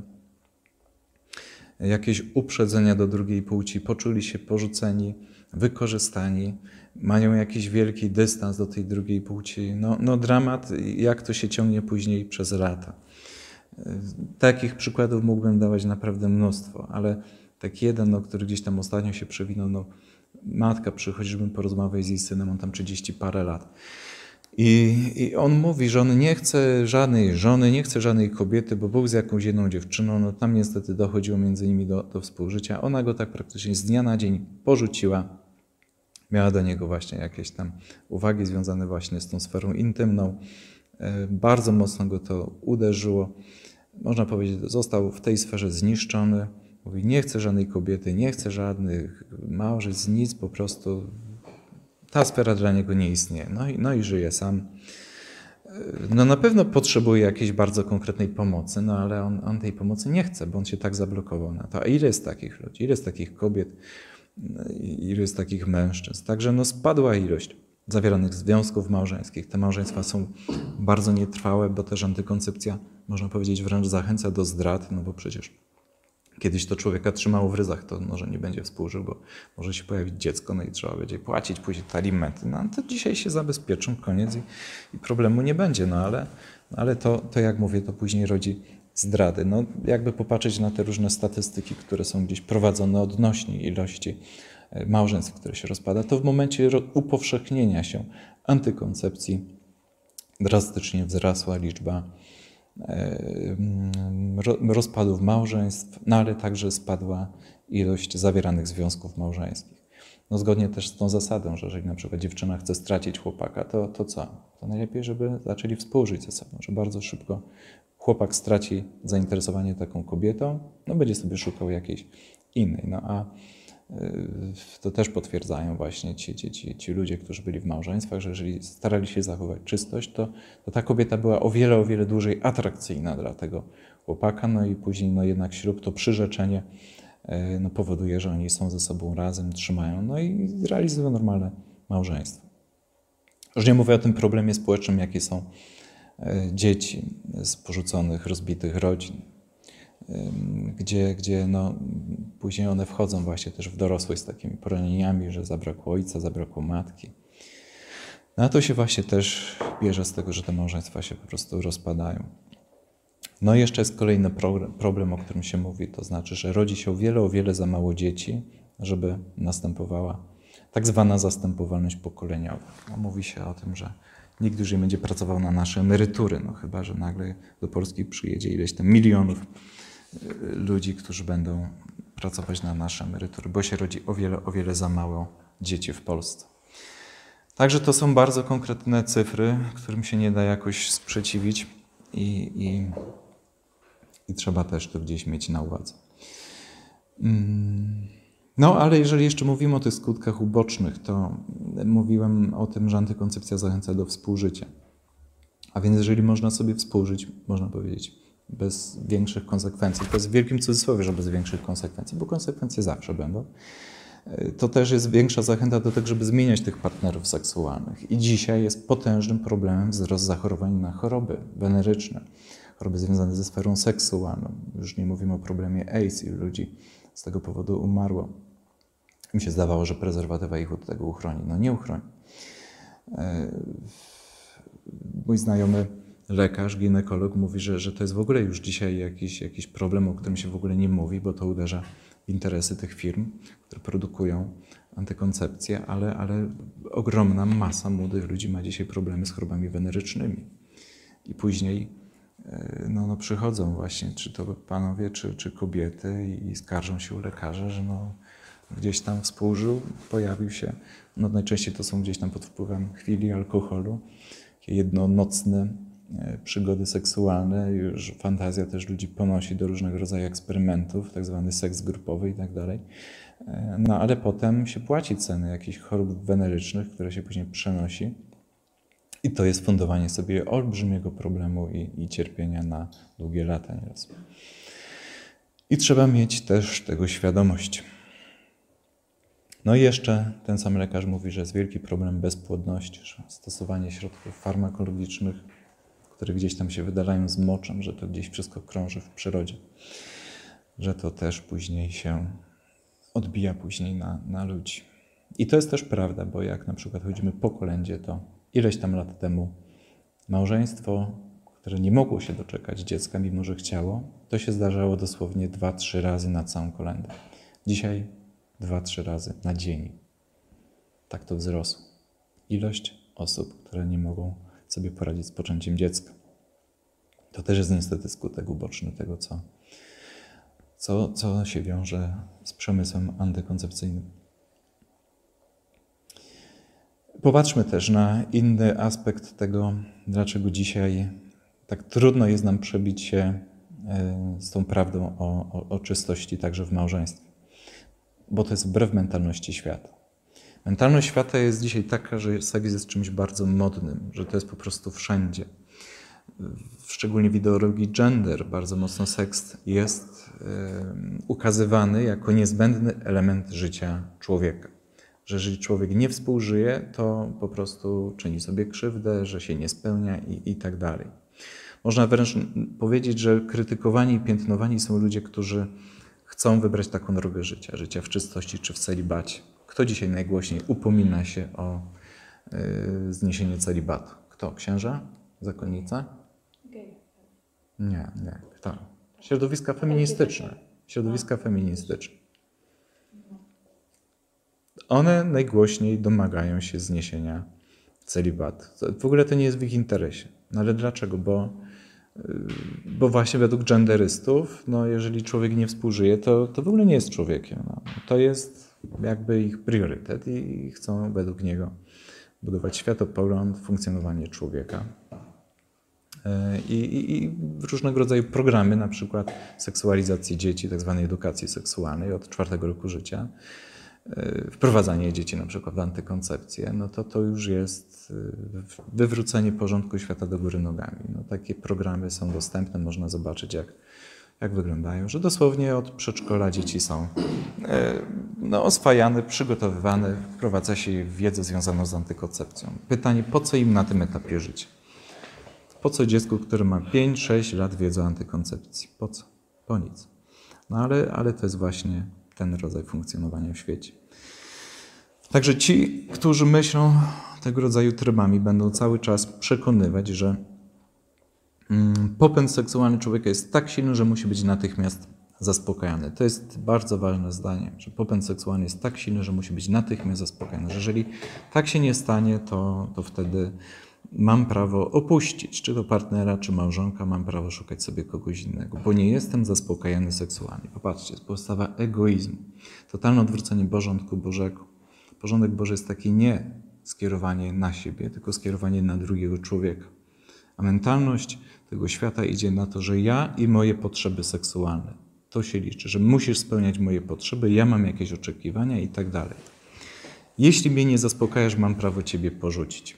jakieś uprzedzenia do drugiej płci, poczuli się porzuceni, wykorzystani, mają jakiś wielki dystans do tej drugiej płci. No, no dramat, jak to się ciągnie później przez lata. Takich przykładów mógłbym dawać naprawdę mnóstwo, ale taki jeden, no, który gdzieś tam ostatnio się przewinął, no, matka przychodzi, żebym porozmawiać z jej synem, on tam trzydzieści parę lat. I, I on mówi, że on nie chce żadnej żony, nie chce żadnej kobiety, bo był z jakąś jedną dziewczyną, no tam niestety dochodziło między nimi do, do współżycia. Ona go tak praktycznie z dnia na dzień porzuciła. Miała do niego właśnie jakieś tam uwagi związane właśnie z tą sferą intymną. Bardzo mocno go to uderzyło. Można powiedzieć, że został w tej sferze zniszczony. Mówi, nie chce żadnej kobiety, nie chce żadnych małżeństw, nic, po prostu ta sfera dla niego nie istnieje. No i, no i żyje sam. No na pewno potrzebuje jakiejś bardzo konkretnej pomocy, no ale on, on tej pomocy nie chce, bo on się tak zablokował na to. A ile jest takich ludzi, ile jest takich kobiet, ile jest takich mężczyzn? Także no spadła ilość zawieranych związków małżeńskich. Te małżeństwa są bardzo nietrwałe, bo też antykoncepcja, można powiedzieć, wręcz zachęca do zdrad, no bo przecież kiedyś to człowieka trzymało w ryzach, to może nie będzie współżył, bo może się pojawić dziecko, no i trzeba będzie płacić później te alimenty. No to dzisiaj się zabezpieczą, koniec i, i problemu nie będzie, no ale, ale to, to jak mówię, to później rodzi zdrady. No jakby popatrzeć na te różne statystyki, które są gdzieś prowadzone odnośnie ilości małżeństw, które się rozpada, to w momencie upowszechnienia się antykoncepcji drastycznie wzrosła liczba rozpadów małżeństw, no ale także spadła ilość zawieranych związków małżeńskich. No zgodnie też z tą zasadą, że jeżeli na przykład dziewczyna chce stracić chłopaka, to, to co? To najlepiej, żeby zaczęli współżyć ze sobą, że bardzo szybko chłopak straci zainteresowanie taką kobietą, no będzie sobie szukał jakiejś innej. No a to też potwierdzają właśnie ci, ci, ci, ci ludzie, którzy byli w małżeństwach, że jeżeli starali się zachować czystość, to, to ta kobieta była o wiele, o wiele dłużej atrakcyjna dla tego chłopaka, no i później no jednak ślub, to przyrzeczenie no, powoduje, że oni są ze sobą razem, trzymają, no i realizują normalne małżeństwo. Już nie mówię o tym problemie społecznym, jakie są dzieci z porzuconych, rozbitych rodzin, gdzie, gdzie no, później one wchodzą właśnie też w dorosłość z takimi poranieniami, że zabrakło ojca, zabrakło matki. No a to się właśnie też bierze z tego, że te małżeństwa się po prostu rozpadają. No i jeszcze jest kolejny problem, o którym się mówi, to znaczy, że rodzi się o wiele, o wiele za mało dzieci, żeby następowała tak zwana zastępowalność pokoleniowa. No, mówi się o tym, że nikt już nie będzie pracował na nasze emerytury, no chyba że nagle do Polski przyjedzie ileś tam milionów ludzi, którzy będą pracować na nasze emerytury, bo się rodzi o wiele, o wiele za mało dzieci w Polsce. Także to są bardzo konkretne cyfry, którym się nie da jakoś sprzeciwić i, i, i trzeba też to gdzieś mieć na uwadze. No, ale jeżeli jeszcze mówimy o tych skutkach ubocznych, to mówiłem o tym, że antykoncepcja zachęca do współżycia. A więc jeżeli można sobie współżyć, można powiedzieć, bez większych konsekwencji, to jest w wielkim cudzysłowie, że bez większych konsekwencji, bo konsekwencje zawsze będą, to też jest większa zachęta do tego, żeby zmieniać tych partnerów seksualnych. I dzisiaj jest potężnym problemem wzrost zachorowań na choroby weneryczne, choroby związane ze sferą seksualną. Już nie mówimy o problemie AIDS, ilu ludzi z tego powodu umarło. Mi się zdawało, że prezerwatywa ich od tego uchroni. No nie uchroni. Mój znajomy lekarz, ginekolog mówi, że, że to jest w ogóle już dzisiaj jakiś, jakiś problem, o którym się w ogóle nie mówi, bo to uderza w interesy tych firm, które produkują antykoncepcję, ale, ale ogromna masa młodych ludzi ma dzisiaj problemy z chorobami wenerycznymi. I później no, no przychodzą właśnie, czy to panowie, czy, czy kobiety i skarżą się u lekarza, że no, gdzieś tam współżył, pojawił się, no najczęściej to są gdzieś tam pod wpływem chwili, alkoholu, takie jednonocne przygody seksualne, już fantazja też ludzi ponosi do różnego rodzaju eksperymentów, tak zwany seks grupowy i tak dalej. No ale potem się płaci ceny jakichś chorób wenerycznych, które się później przenosi i to jest fundowanie sobie olbrzymiego problemu i, i cierpienia na długie lata nieraz. I trzeba mieć też tego świadomość. No i jeszcze ten sam lekarz mówi, że jest wielki problem bezpłodności, że stosowanie środków farmakologicznych, które gdzieś tam się wydalają z moczem, że to gdzieś wszystko krąży w przyrodzie, że to też później się odbija później na, na ludzi. I to jest też prawda, bo jak na przykład chodzimy po kolędzie, to ileś tam lat temu małżeństwo, które nie mogło się doczekać dziecka, mimo że chciało, to się zdarzało dosłownie dwa, trzy razy na całą kolędę. Dzisiaj dwa, trzy razy na dzień. Tak to wzrosło. Ilość osób, które nie mogą sobie poradzić z poczęciem dziecka. To też jest niestety skutek uboczny tego, co, co, co się wiąże z przemysłem antykoncepcyjnym. Popatrzmy też na inny aspekt tego, dlaczego dzisiaj tak trudno jest nam przebić się z tą prawdą o, o, o czystości także w małżeństwie. Bo to jest wbrew mentalności świata. Mentalność świata jest dzisiaj taka, że seks jest czymś bardzo modnym, że to jest po prostu wszędzie. Szczególnie w ideologii gender bardzo mocno seks jest ukazywany jako niezbędny element życia człowieka. Że jeżeli człowiek nie współżyje, to po prostu czyni sobie krzywdę, że się nie spełnia i, i tak dalej. Można wręcz powiedzieć, że krytykowani i piętnowani są ludzie, którzy chcą wybrać taką drogę życia, życia w czystości czy w celibacie. Kto dzisiaj najgłośniej upomina się o y, zniesienie celibatu? Kto? Księża? Zakonnica? Nie, nie. Kto? Środowiska feministyczne. Środowiska feministyczne. One najgłośniej domagają się zniesienia celibatu. W ogóle to nie jest w ich interesie. No ale dlaczego? Bo Bo właśnie według genderystów, no jeżeli człowiek nie współżyje, to, to w ogóle nie jest człowiekiem. No. To jest jakby ich priorytet i chcą według niego budować światopogląd, funkcjonowanie człowieka. I, i, i różnego rodzaju programy, na przykład seksualizacji dzieci, tak zwanej edukacji seksualnej od czwartego roku życia, wprowadzanie dzieci na przykład w antykoncepcję, no to to już jest wywrócenie porządku świata do góry nogami. No, takie programy są dostępne, można zobaczyć jak, jak wyglądają, że dosłownie od przedszkola dzieci są no, oswajane, przygotowywane, wprowadza się je w wiedzę związaną z antykoncepcją. Pytanie, po co im na tym etapie życia? Po co dziecku, które ma pięć sześć lat wiedzy o antykoncepcji? Po co? Po nic. No ale, ale to jest właśnie ten rodzaj funkcjonowania w świecie. Także ci, którzy myślą tego rodzaju trybami, będą cały czas przekonywać, że popęd seksualny człowieka jest tak silny, że musi być natychmiast zaspokajany. To jest bardzo ważne zdanie, że popęd seksualny jest tak silny, że musi być natychmiast zaspokajany. Że jeżeli tak się nie stanie, to, to wtedy mam prawo opuścić, czy to partnera, czy małżonka, mam prawo szukać sobie kogoś innego, bo nie jestem zaspokajany seksualnie. Popatrzcie, jest postawa egoizmu, totalne odwrócenie porządku Bożego. Porządek Boży jest taki nie skierowanie na siebie, tylko skierowanie na drugiego człowieka. A mentalność tego świata idzie na to, że ja i moje potrzeby seksualne. To się liczy, że musisz spełniać moje potrzeby, ja mam jakieś oczekiwania i tak dalej. Jeśli mnie nie zaspokajasz, mam prawo ciebie porzucić.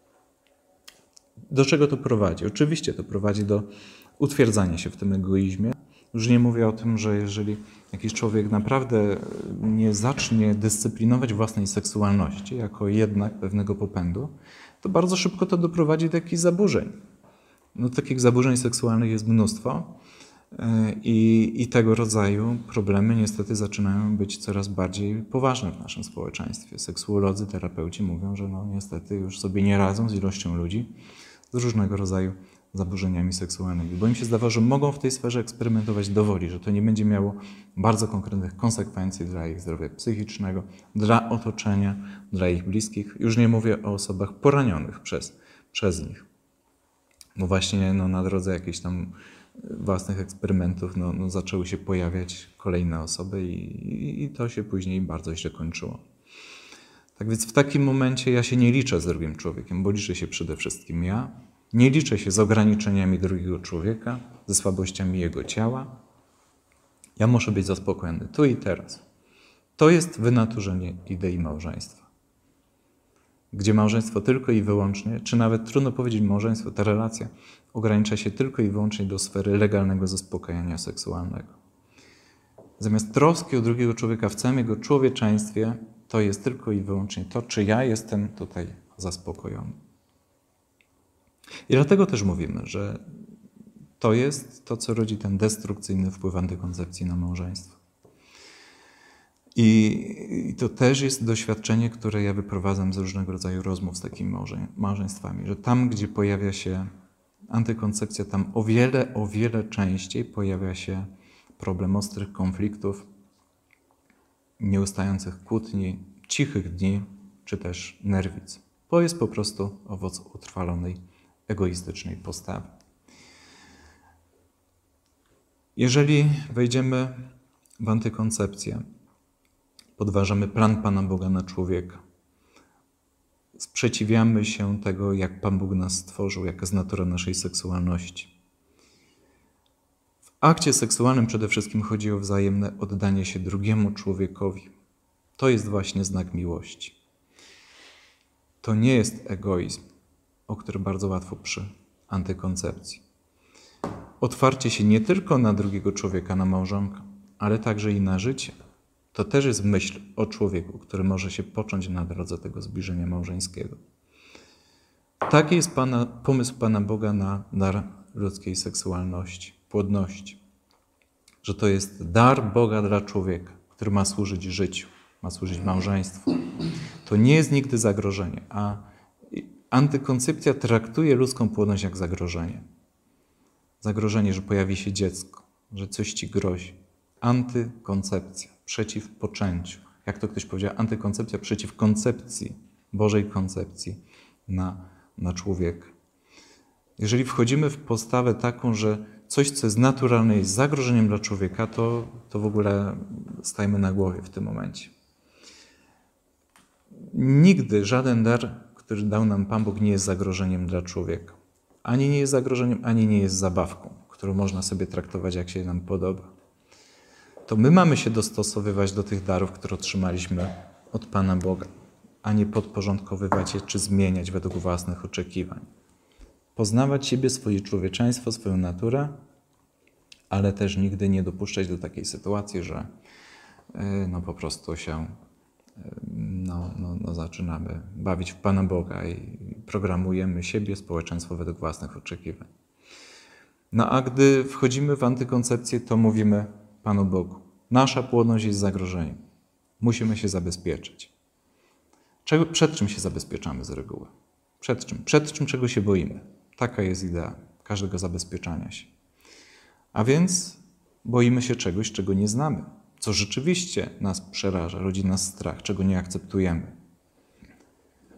Do czego to prowadzi? Oczywiście to prowadzi do utwierdzania się w tym egoizmie. Już nie mówię o tym, że jeżeli jakiś człowiek naprawdę nie zacznie dyscyplinować własnej seksualności jako jednak pewnego popędu, to bardzo szybko to doprowadzi do jakichś zaburzeń. No, takich zaburzeń seksualnych jest mnóstwo i, i tego rodzaju problemy niestety zaczynają być coraz bardziej poważne w naszym społeczeństwie. Seksuolodzy, terapeuci mówią, że no niestety już sobie nie radzą z ilością ludzi z różnego rodzaju zaburzeniami seksualnymi, bo im się zdawało, że mogą w tej sferze eksperymentować do woli, że to nie będzie miało bardzo konkretnych konsekwencji dla ich zdrowia psychicznego, dla otoczenia, dla ich bliskich. Już nie mówię o osobach poranionych przez, przez nich. Bo właśnie no, na drodze jakichś tam własnych eksperymentów no, no, zaczęły się pojawiać kolejne osoby i, i to się później bardzo źle kończyło. Tak więc w takim momencie ja się nie liczę z drugim człowiekiem, bo liczę się przede wszystkim ja. Nie liczę się z ograniczeniami drugiego człowieka, ze słabościami jego ciała. Ja muszę być zaspokojony tu i teraz. To jest wynaturzenie idei małżeństwa. Gdzie małżeństwo tylko i wyłącznie, czy nawet trudno powiedzieć małżeństwo, ta relacja ogranicza się tylko i wyłącznie do sfery legalnego zaspokajania seksualnego. Zamiast troski o drugiego człowieka w całym jego człowieczeństwie, to jest tylko i wyłącznie to, czy ja jestem tutaj zaspokojony. I dlatego też mówimy, że to jest to, co rodzi ten destrukcyjny wpływ antykoncepcji na małżeństwo. I to też jest doświadczenie, które ja wyprowadzam z różnego rodzaju rozmów z takimi małżeństwami, że tam, gdzie pojawia się antykoncepcja, tam o wiele, o wiele częściej pojawia się problem ostrych konfliktów, nieustających kłótni, cichych dni, czy też nerwic. To jest po prostu owoc utrwalonej, egoistycznej postawy. Jeżeli wejdziemy w antykoncepcję, podważamy plan Pana Boga na człowieka, sprzeciwiamy się tego, jak Pan Bóg nas stworzył, jaka jest natura naszej seksualności. W akcie seksualnym przede wszystkim chodzi o wzajemne oddanie się drugiemu człowiekowi. To jest właśnie znak miłości. To nie jest egoizm, o który bardzo łatwo przy antykoncepcji. Otwarcie się nie tylko na drugiego człowieka, na małżonka, ale także i na życie. To też jest myśl o człowieku, który może się począć na drodze tego zbliżenia małżeńskiego. Taki jest Pana, pomysł Pana Boga na dar ludzkiej seksualności, płodności. Że to jest dar Boga dla człowieka, który ma służyć życiu, ma służyć małżeństwu. To nie jest nigdy zagrożenie, a antykoncepcja traktuje ludzką płodność jak zagrożenie. Zagrożenie, że pojawi się dziecko, że coś ci grozi. Antykoncepcja, przeciw poczęciu. Jak to ktoś powiedział, antykoncepcja przeciw koncepcji, Bożej koncepcji na, na człowieka. Jeżeli wchodzimy w postawę taką, że coś, co jest naturalne, jest zagrożeniem dla człowieka, to, to w ogóle stajemy na głowie w tym momencie. Nigdy żaden dar, który dał nam Pan Bóg, nie jest zagrożeniem dla człowieka. Ani nie jest zagrożeniem, ani nie jest zabawką, którą można sobie traktować, jak się nam podoba. To my mamy się dostosowywać do tych darów, które otrzymaliśmy od Pana Boga, a nie podporządkowywać je czy zmieniać według własnych oczekiwań. Poznawać siebie, swoje człowieczeństwo, swoją naturę, ale też nigdy nie dopuszczać do takiej sytuacji, że no po prostu się no, no, no zaczynamy bawić w Pana Boga i programujemy siebie, społeczeństwo według własnych oczekiwań. No a gdy wchodzimy w antykoncepcję, to mówimy Panu Bogu: nasza płodność jest zagrożeniem. Musimy się zabezpieczyć. Czego, przed czym się zabezpieczamy z reguły? Przed czym? Przed czym, czego się boimy? Taka jest idea każdego zabezpieczania się. A więc boimy się czegoś, czego nie znamy, co rzeczywiście nas przeraża, rodzi nas strach, czego nie akceptujemy.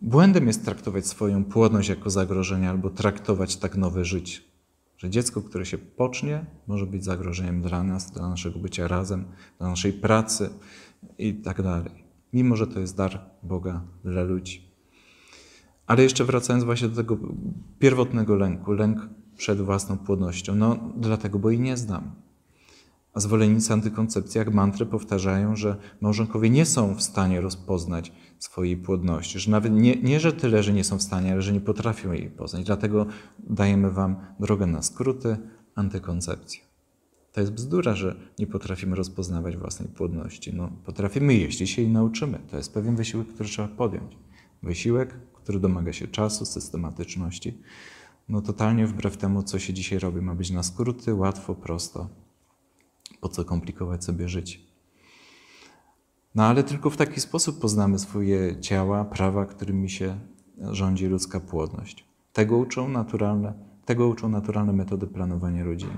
błędem jest traktować swoją płodność jako zagrożenie albo traktować tak nowe życie. Że dziecko, które się pocznie, może być zagrożeniem dla nas, dla naszego bycia razem, dla naszej pracy i tak dalej. Mimo że to jest dar Boga dla ludzi. Ale jeszcze wracając właśnie do tego pierwotnego lęku, lęk przed własną płodnością. No dlatego, bo jej nie znam. A zwolennicy antykoncepcji jak mantrę powtarzają, że małżonkowie nie są w stanie rozpoznać swojej płodności. Że nawet nie, nie, że tyle, że nie są w stanie, ale że nie potrafią jej poznać. Dlatego dajemy wam drogę na skróty, antykoncepcję. To jest bzdura, że nie potrafimy rozpoznawać własnej płodności. No, potrafimy, jeśli się jej nauczymy. To jest pewien wysiłek, który trzeba podjąć. Wysiłek, który domaga się czasu, systematyczności. No totalnie wbrew temu, co się dzisiaj robi. Ma być na skróty, łatwo, prosto. Po co komplikować sobie życie? No ale tylko w taki sposób poznamy swoje ciała, prawa, którymi się rządzi ludzka płodność. Tego uczą naturalne, tego uczą naturalne metody planowania rodziny.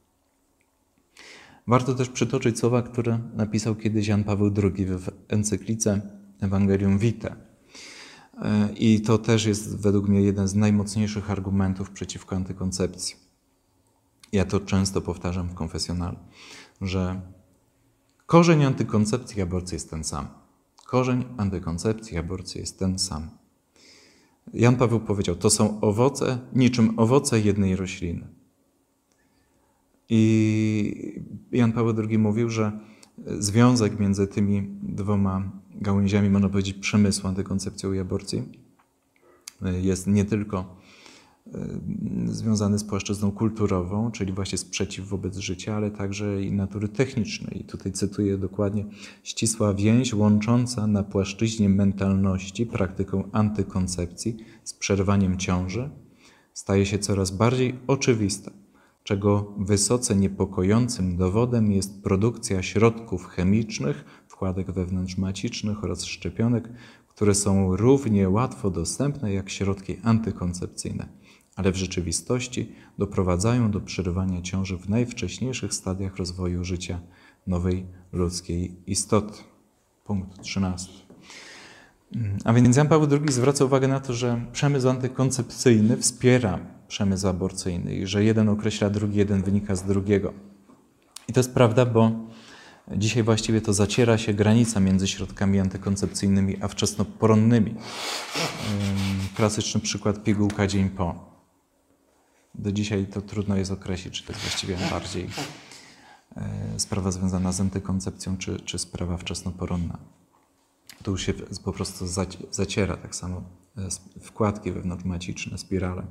Warto też przytoczyć słowa, które napisał kiedyś Jan Paweł drugi w encyklice Evangelium Vitae. I to też jest według mnie jeden z najmocniejszych argumentów przeciwko antykoncepcji. Ja to często powtarzam w konfesjonalu, że korzeń antykoncepcji i aborcji jest ten sam. Korzeń antykoncepcji i aborcji jest ten sam. Jan Paweł powiedział, to są owoce, niczym owoce jednej rośliny. I Jan Paweł drugi mówił, że związek między tymi dwoma gałęziami, można powiedzieć, przemysłu, antykoncepcją i aborcji jest nie tylko związany z płaszczyzną kulturową, czyli właśnie sprzeciw wobec życia, ale także i natury technicznej. I tutaj cytuję dokładnie: ścisła więź łącząca na płaszczyźnie mentalności praktykę antykoncepcji z przerwaniem ciąży staje się coraz bardziej oczywista, czego wysoce niepokojącym dowodem jest produkcja środków chemicznych, wkładek wewnątrzmacicznych oraz szczepionek, które są równie łatwo dostępne jak środki antykoncepcyjne, ale w rzeczywistości doprowadzają do przerywania ciąży w najwcześniejszych stadiach rozwoju życia nowej ludzkiej istoty. Punkt trzynasty. A więc Jan Paweł drugi zwraca uwagę na to, że przemysł antykoncepcyjny wspiera przemysł aborcyjny i że jeden określa drugi, jeden wynika z drugiego. I to jest prawda, bo dzisiaj właściwie to zaciera się granica między środkami antykoncepcyjnymi a wczesnoporonnymi. Klasyczny przykład pigułka dzień po. Do dzisiaj to trudno jest określić, czy to jest właściwie bardziej sprawa związana z antykoncepcją, czy, czy sprawa wczesnoporonna. To już się po prostu zaciera, tak samo wkładki wewnątrzmaciczne, spirale.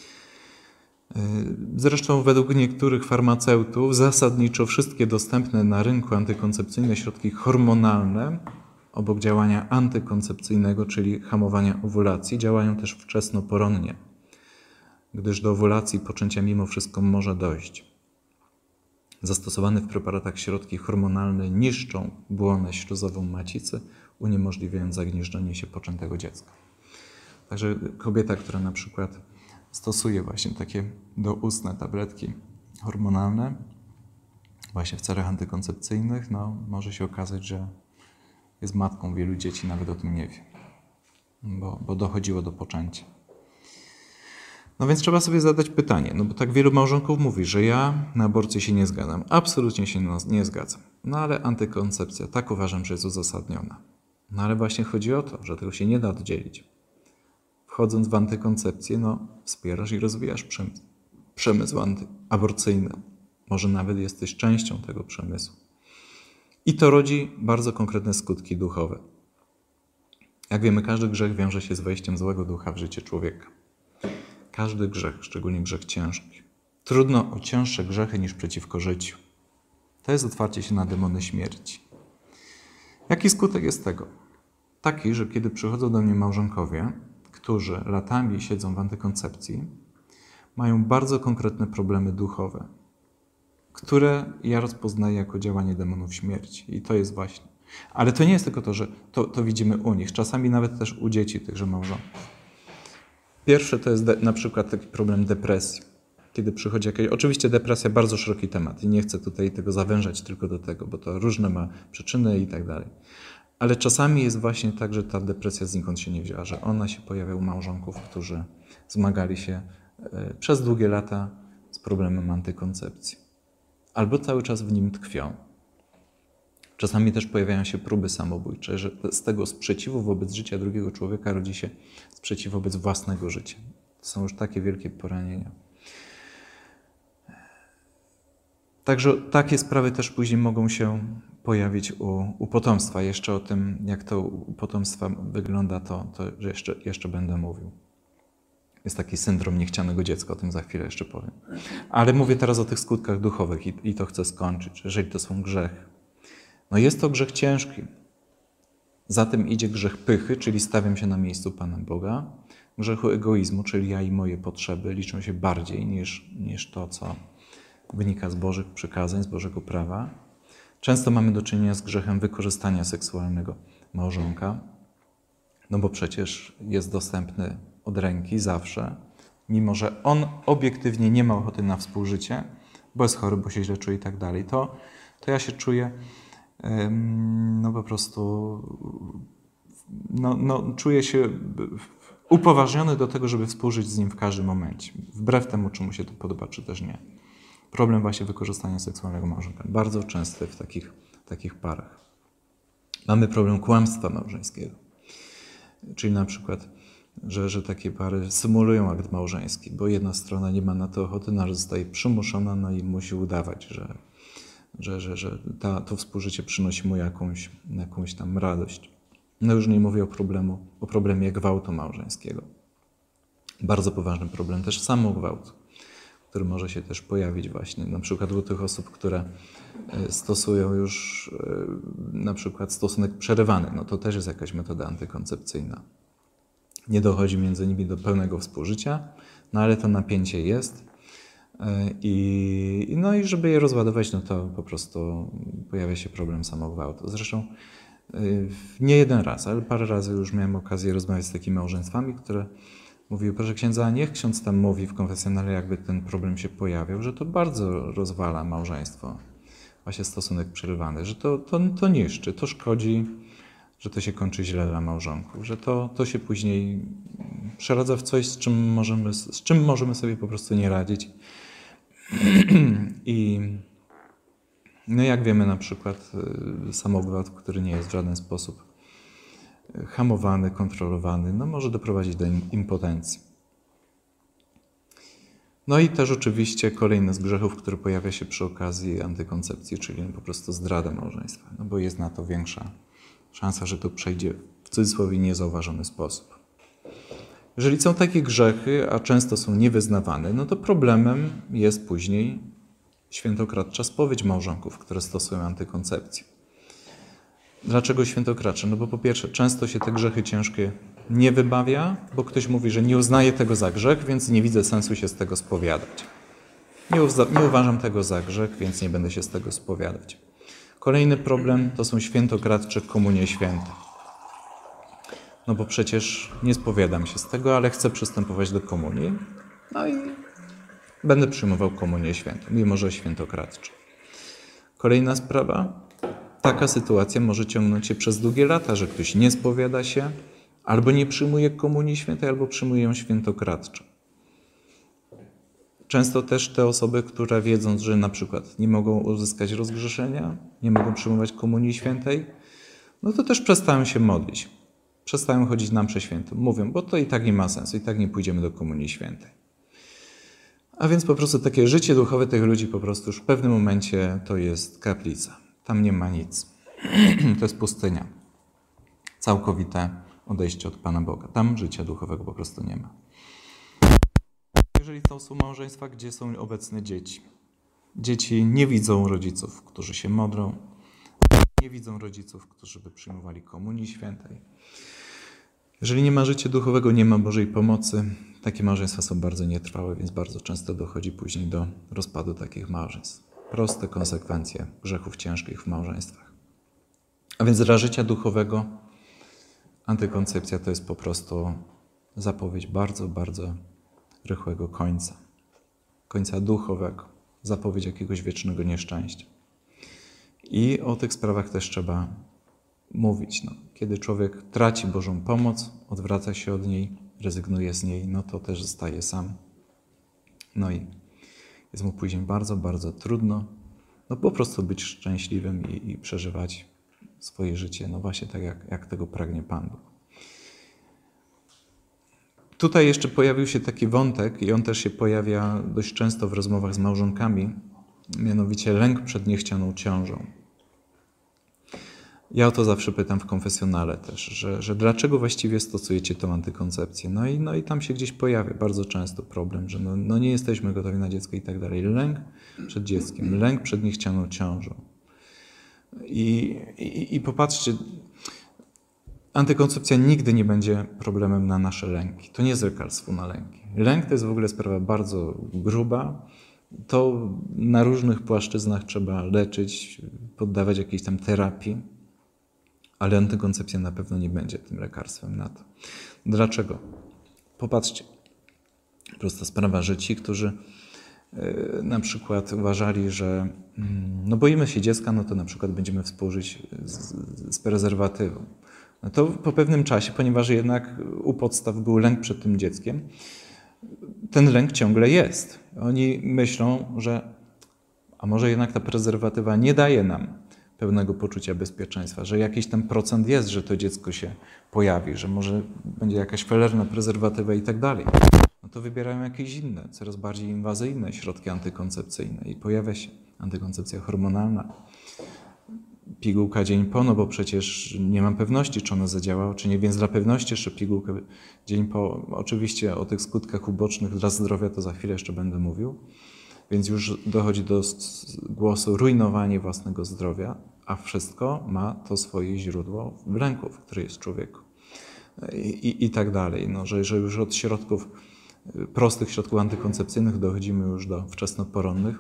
Zresztą według niektórych farmaceutów zasadniczo wszystkie dostępne na rynku antykoncepcyjne środki hormonalne, obok działania antykoncepcyjnego, czyli hamowania owulacji, działają też wczesnoporonnie, gdyż do owulacji poczęcia mimo wszystko może dojść. Zastosowane w preparatach środki hormonalne niszczą błonę śluzową macicy, uniemożliwiając zagnieżdżenie się poczętego dziecka. Także kobieta, która na przykład stosuje właśnie takie doustne tabletki hormonalne właśnie w celach antykoncepcyjnych, no może się okazać, że jest matką wielu dzieci, nawet o tym nie wie, bo, bo dochodziło do poczęcia. No więc trzeba sobie zadać pytanie, no bo tak wielu małżonków mówi, że ja na aborcję się nie zgadzam. Absolutnie się nie zgadzam. No ale antykoncepcja, tak uważam, że jest uzasadniona. No ale właśnie chodzi o to, że tego się nie da oddzielić. Wchodząc w antykoncepcję, no wspierasz i rozwijasz przemysł, przemysł antyaborcyjny. Może nawet jesteś częścią tego przemysłu. I to rodzi bardzo konkretne skutki duchowe. Jak wiemy, każdy grzech wiąże się z wejściem złego ducha w życie człowieka. Każdy grzech, szczególnie grzech ciężki. Trudno o cięższe grzechy niż przeciwko życiu. To jest otwarcie się na demony śmierci. Jaki skutek jest tego? Taki, że kiedy przychodzą do mnie małżonkowie, którzy latami siedzą w antykoncepcji, mają bardzo konkretne problemy duchowe, które ja rozpoznaję jako działanie demonów śmierci. I to jest właśnie. Ale to nie jest tylko to, że to, to widzimy u nich, czasami nawet też u dzieci tychże małżonków. Pierwsze to jest de, na przykład taki problem depresji. Kiedy przychodzi jakaś... Oczywiście depresja bardzo szeroki temat i nie chcę tutaj tego zawężać tylko do tego, bo to różne ma przyczyny i tak dalej. Ale czasami jest właśnie tak, że ta depresja znikąd się nie wzięła, że ona się pojawia u małżonków, którzy zmagali się e, przez długie lata z problemem antykoncepcji. Albo cały czas w nim tkwią. Czasami też pojawiają się próby samobójcze, że z tego sprzeciwu wobec życia drugiego człowieka rodzi się sprzeciw wobec własnego życia. To są już takie wielkie poranienia. Także takie sprawy też później mogą się pojawić u, u potomstwa. Jeszcze o tym, jak to u potomstwa wygląda, to, to jeszcze, jeszcze będę mówił. Jest taki syndrom niechcianego dziecka, o tym za chwilę jeszcze powiem. Ale mówię teraz o tych skutkach duchowych i, i to chcę skończyć, jeżeli to są grzechy. No jest to grzech ciężki. Za tym idzie grzech pychy, czyli stawiam się na miejscu Pana Boga. Grzechu egoizmu, czyli ja i moje potrzeby liczą się bardziej niż, niż to, co wynika z Bożych przykazań, z Bożego prawa. Często mamy do czynienia z grzechem wykorzystania seksualnego małżonka, no bo przecież jest dostępny od ręki zawsze, mimo że on obiektywnie nie ma ochoty na współżycie, bo jest chory, bo się źle czuje i tak dalej, to, to ja się czuję no po prostu no, no, czuję się upoważniony do tego, żeby współżyć z nim w każdym momencie, wbrew temu, czy mu się to podoba, czy też nie. Problem właśnie wykorzystania seksualnego małżonka. Bardzo częsty w takich, takich parach. Mamy problem kłamstwa małżeńskiego. Czyli na przykład, że, że takie pary symulują akt małżeński, bo jedna strona nie ma na to ochoty, no, ale zostaje przymuszona, no i musi udawać, że, że, że, że ta, to współżycie przynosi mu jakąś, jakąś tam radość. No już nie mówię o, problemu, o problemie gwałtu małżeńskiego. Bardzo poważny problem też samogwałt, który może się też pojawić właśnie na przykład u tych osób, które stosują już na przykład stosunek przerywany. No to też jest jakaś metoda antykoncepcyjna. Nie dochodzi między nimi do pełnego współżycia, no ale to napięcie jest i, no i żeby je rozładować, no to po prostu pojawia się problem samogwałtu. Zresztą nie jeden raz, ale parę razy już miałem okazję rozmawiać z takimi małżeństwami, które mówiły, proszę księdza, niech ksiądz tam mówi w konfesjonale, jakby ten problem się pojawiał, że to bardzo rozwala małżeństwo, właśnie stosunek przerywany, że to, to, to niszczy, to szkodzi, że to się kończy źle dla małżonków, że to, to się później przeradza w coś, z czym możemy, z czym możemy sobie po prostu nie radzić. I no jak wiemy, na przykład samogwałt, który nie jest w żaden sposób hamowany, kontrolowany, no może doprowadzić do impotencji. No i też oczywiście kolejny z grzechów, który pojawia się przy okazji antykoncepcji, czyli po prostu zdrada małżeństwa, no bo jest na to większa szansa, że to przejdzie w cudzysłowie niezauważony sposób. Jeżeli są takie grzechy, a często są niewyznawane, no to problemem jest później świętokradcza spowiedź małżonków, które stosują antykoncepcję. Dlaczego świętokracze? No bo po pierwsze, często się te grzechy ciężkie nie wybawia, bo ktoś mówi, że nie uznaje tego za grzech, więc nie widzę sensu się z tego spowiadać. Nie, uzna- nie uważam tego za grzech, więc nie będę się z tego spowiadać. Kolejny problem to są świętokradcze komunie święte. No bo przecież nie spowiadam się z tego, ale chcę przystępować do komunii, no i będę przyjmował komunię świętą, mimo że świętokradcze. Kolejna sprawa. Taka sytuacja może ciągnąć się przez długie lata, że ktoś nie spowiada się, albo nie przyjmuje komunii świętej, albo przyjmuje ją świętokradczo. Często też te osoby, które wiedząc, że na przykład nie mogą uzyskać rozgrzeszenia, nie mogą przyjmować komunii świętej, no to też przestają się modlić. Przestają chodzić na mszę świętą. Mówią, bo to i tak nie ma sensu, i tak nie pójdziemy do komunii świętej. A więc po prostu takie życie duchowe tych ludzi po prostu już w pewnym momencie to jest kaplica. Tam nie ma nic. To jest pustynia. Całkowite odejście od Pana Boga. Tam życia duchowego po prostu nie ma. Jeżeli to są małżeństwa, gdzie są obecne dzieci. Dzieci nie widzą rodziców, którzy się modlą. Nie widzą rodziców, którzy by przyjmowali komunii świętej. Jeżeli nie ma życia duchowego, nie ma Bożej pomocy. Takie małżeństwa są bardzo nietrwałe, więc bardzo często dochodzi później do rozpadu takich małżeństw. Proste konsekwencje grzechów ciężkich w małżeństwach. A więc dla życia duchowego antykoncepcja to jest po prostu zapowiedź bardzo, bardzo rychłego końca. Końca duchowego. Zapowiedź jakiegoś wiecznego nieszczęścia. I o tych sprawach też trzeba mówić. No, kiedy człowiek traci Bożą pomoc, odwraca się od niej, rezygnuje z niej, no to też zostaje sam. No i jest mu później bardzo, bardzo trudno no po prostu być szczęśliwym i, i przeżywać swoje życie, no właśnie tak jak, jak tego pragnie Pan Bóg. Tutaj jeszcze pojawił się taki wątek i on też się pojawia dość często w rozmowach z małżonkami, mianowicie lęk przed niechcianą ciążą. Ja o to zawsze pytam w konfesjonale też, że, że dlaczego właściwie stosujecie tą antykoncepcję? No i, no i tam się gdzieś pojawia bardzo często problem, że no, no nie jesteśmy gotowi na dziecko i tak dalej. Lęk przed dzieckiem, lęk przed niechcianą ciążą. I, i, i popatrzcie, antykoncepcja nigdy nie będzie problemem na nasze lęki. To nie jest lekarstwo na lęki. Lęk to jest w ogóle sprawa bardzo gruba. To na różnych płaszczyznach trzeba leczyć, poddawać jakiejś tam terapii, ale antykoncepcja na pewno nie będzie tym lekarstwem na to. Dlaczego? Popatrzcie. Prosta sprawa, że ci, którzy yy, na przykład uważali, że yy, no boimy się dziecka, no to na przykład będziemy współżyć z, z prezerwatywą. No to po pewnym czasie, ponieważ jednak u podstaw był lęk przed tym dzieckiem, ten lęk ciągle jest. Oni myślą, że a może jednak ta prezerwatywa nie daje nam pełnego poczucia bezpieczeństwa, że jakiś tam procent jest, że to dziecko się pojawi, że może będzie jakaś felerna prezerwatywa i tak dalej. No to wybierają jakieś inne, coraz bardziej inwazyjne środki antykoncepcyjne i pojawia się antykoncepcja hormonalna, pigułka dzień po, no bo przecież nie mam pewności, czy ona zadziała, czy nie, więc dla pewności jeszcze pigułkę dzień po. Oczywiście o tych skutkach ubocznych dla zdrowia to za chwilę jeszcze będę mówił, więc już dochodzi do głosu rujnowanie własnego zdrowia, a wszystko ma to swoje źródło w lęku, który jest w człowieku i, i, i tak dalej. No, że, że już od środków, prostych środków antykoncepcyjnych dochodzimy już do wczesnoporonnych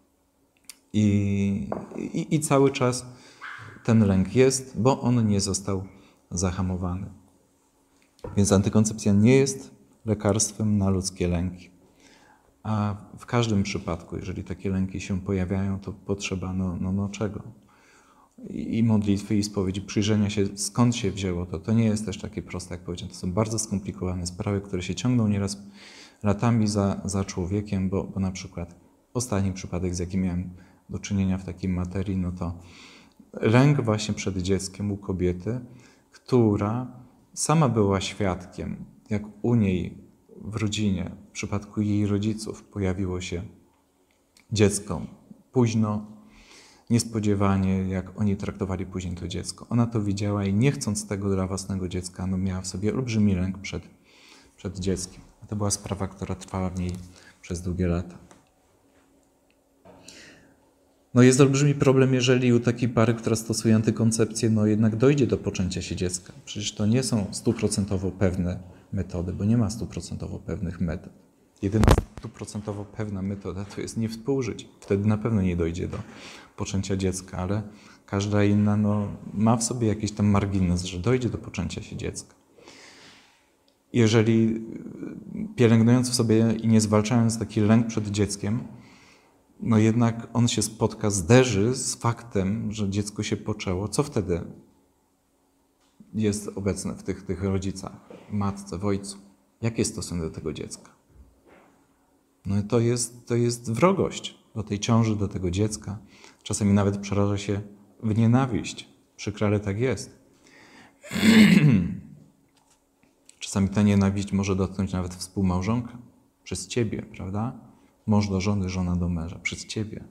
i, i, i cały czas ten lęk jest, bo on nie został zahamowany. Więc antykoncepcja nie jest lekarstwem na ludzkie lęki. A w każdym przypadku, jeżeli takie lęki się pojawiają, to potrzeba no, no, no czego? I, I modlitwy, i spowiedzi, przyjrzenia się, skąd się wzięło to. To nie jest też takie proste, jak powiedziałem. To są bardzo skomplikowane sprawy, które się ciągną nieraz latami za, za człowiekiem, bo, bo na przykład ostatni przypadek, z jakim miałem do czynienia w takiej materii, no to lęk właśnie przed dzieckiem u kobiety, która sama była świadkiem, jak u niej w rodzinie, w przypadku jej rodziców pojawiło się dziecko późno, niespodziewanie, jak oni traktowali później to dziecko. Ona to widziała i nie chcąc tego dla własnego dziecka, no miała w sobie olbrzymi lęk przed, przed dzieckiem. To była sprawa, która trwała w niej przez długie lata. No jest olbrzymi problem, jeżeli u takiej pary, która stosuje antykoncepcję, no jednak dojdzie do poczęcia się dziecka. Przecież to nie są stuprocentowo pewne metody, bo nie ma stuprocentowo pewnych metod. Jedyna stuprocentowo pewna metoda to jest nie współżyć. Wtedy na pewno nie dojdzie do poczęcia dziecka, ale każda inna no, ma w sobie jakiś tam margines, że dojdzie do poczęcia się dziecka. Jeżeli pielęgnując w sobie i nie zwalczając taki lęk przed dzieckiem, no jednak on się spotka, zderzy z faktem, że dziecko się poczęło, co wtedy jest obecne w tych, tych rodzicach, w matce, w ojcu? Jaki jest stosunek do tego dziecka? No to jest, to jest wrogość do tej ciąży, do tego dziecka. Czasami nawet przeraża się w nienawiść. Przykre, ale tak jest. Czasami ta nienawiść może dotknąć nawet współmałżonka. Przez ciebie, prawda? Mąż do żony, żona do męża. Przez ciebie.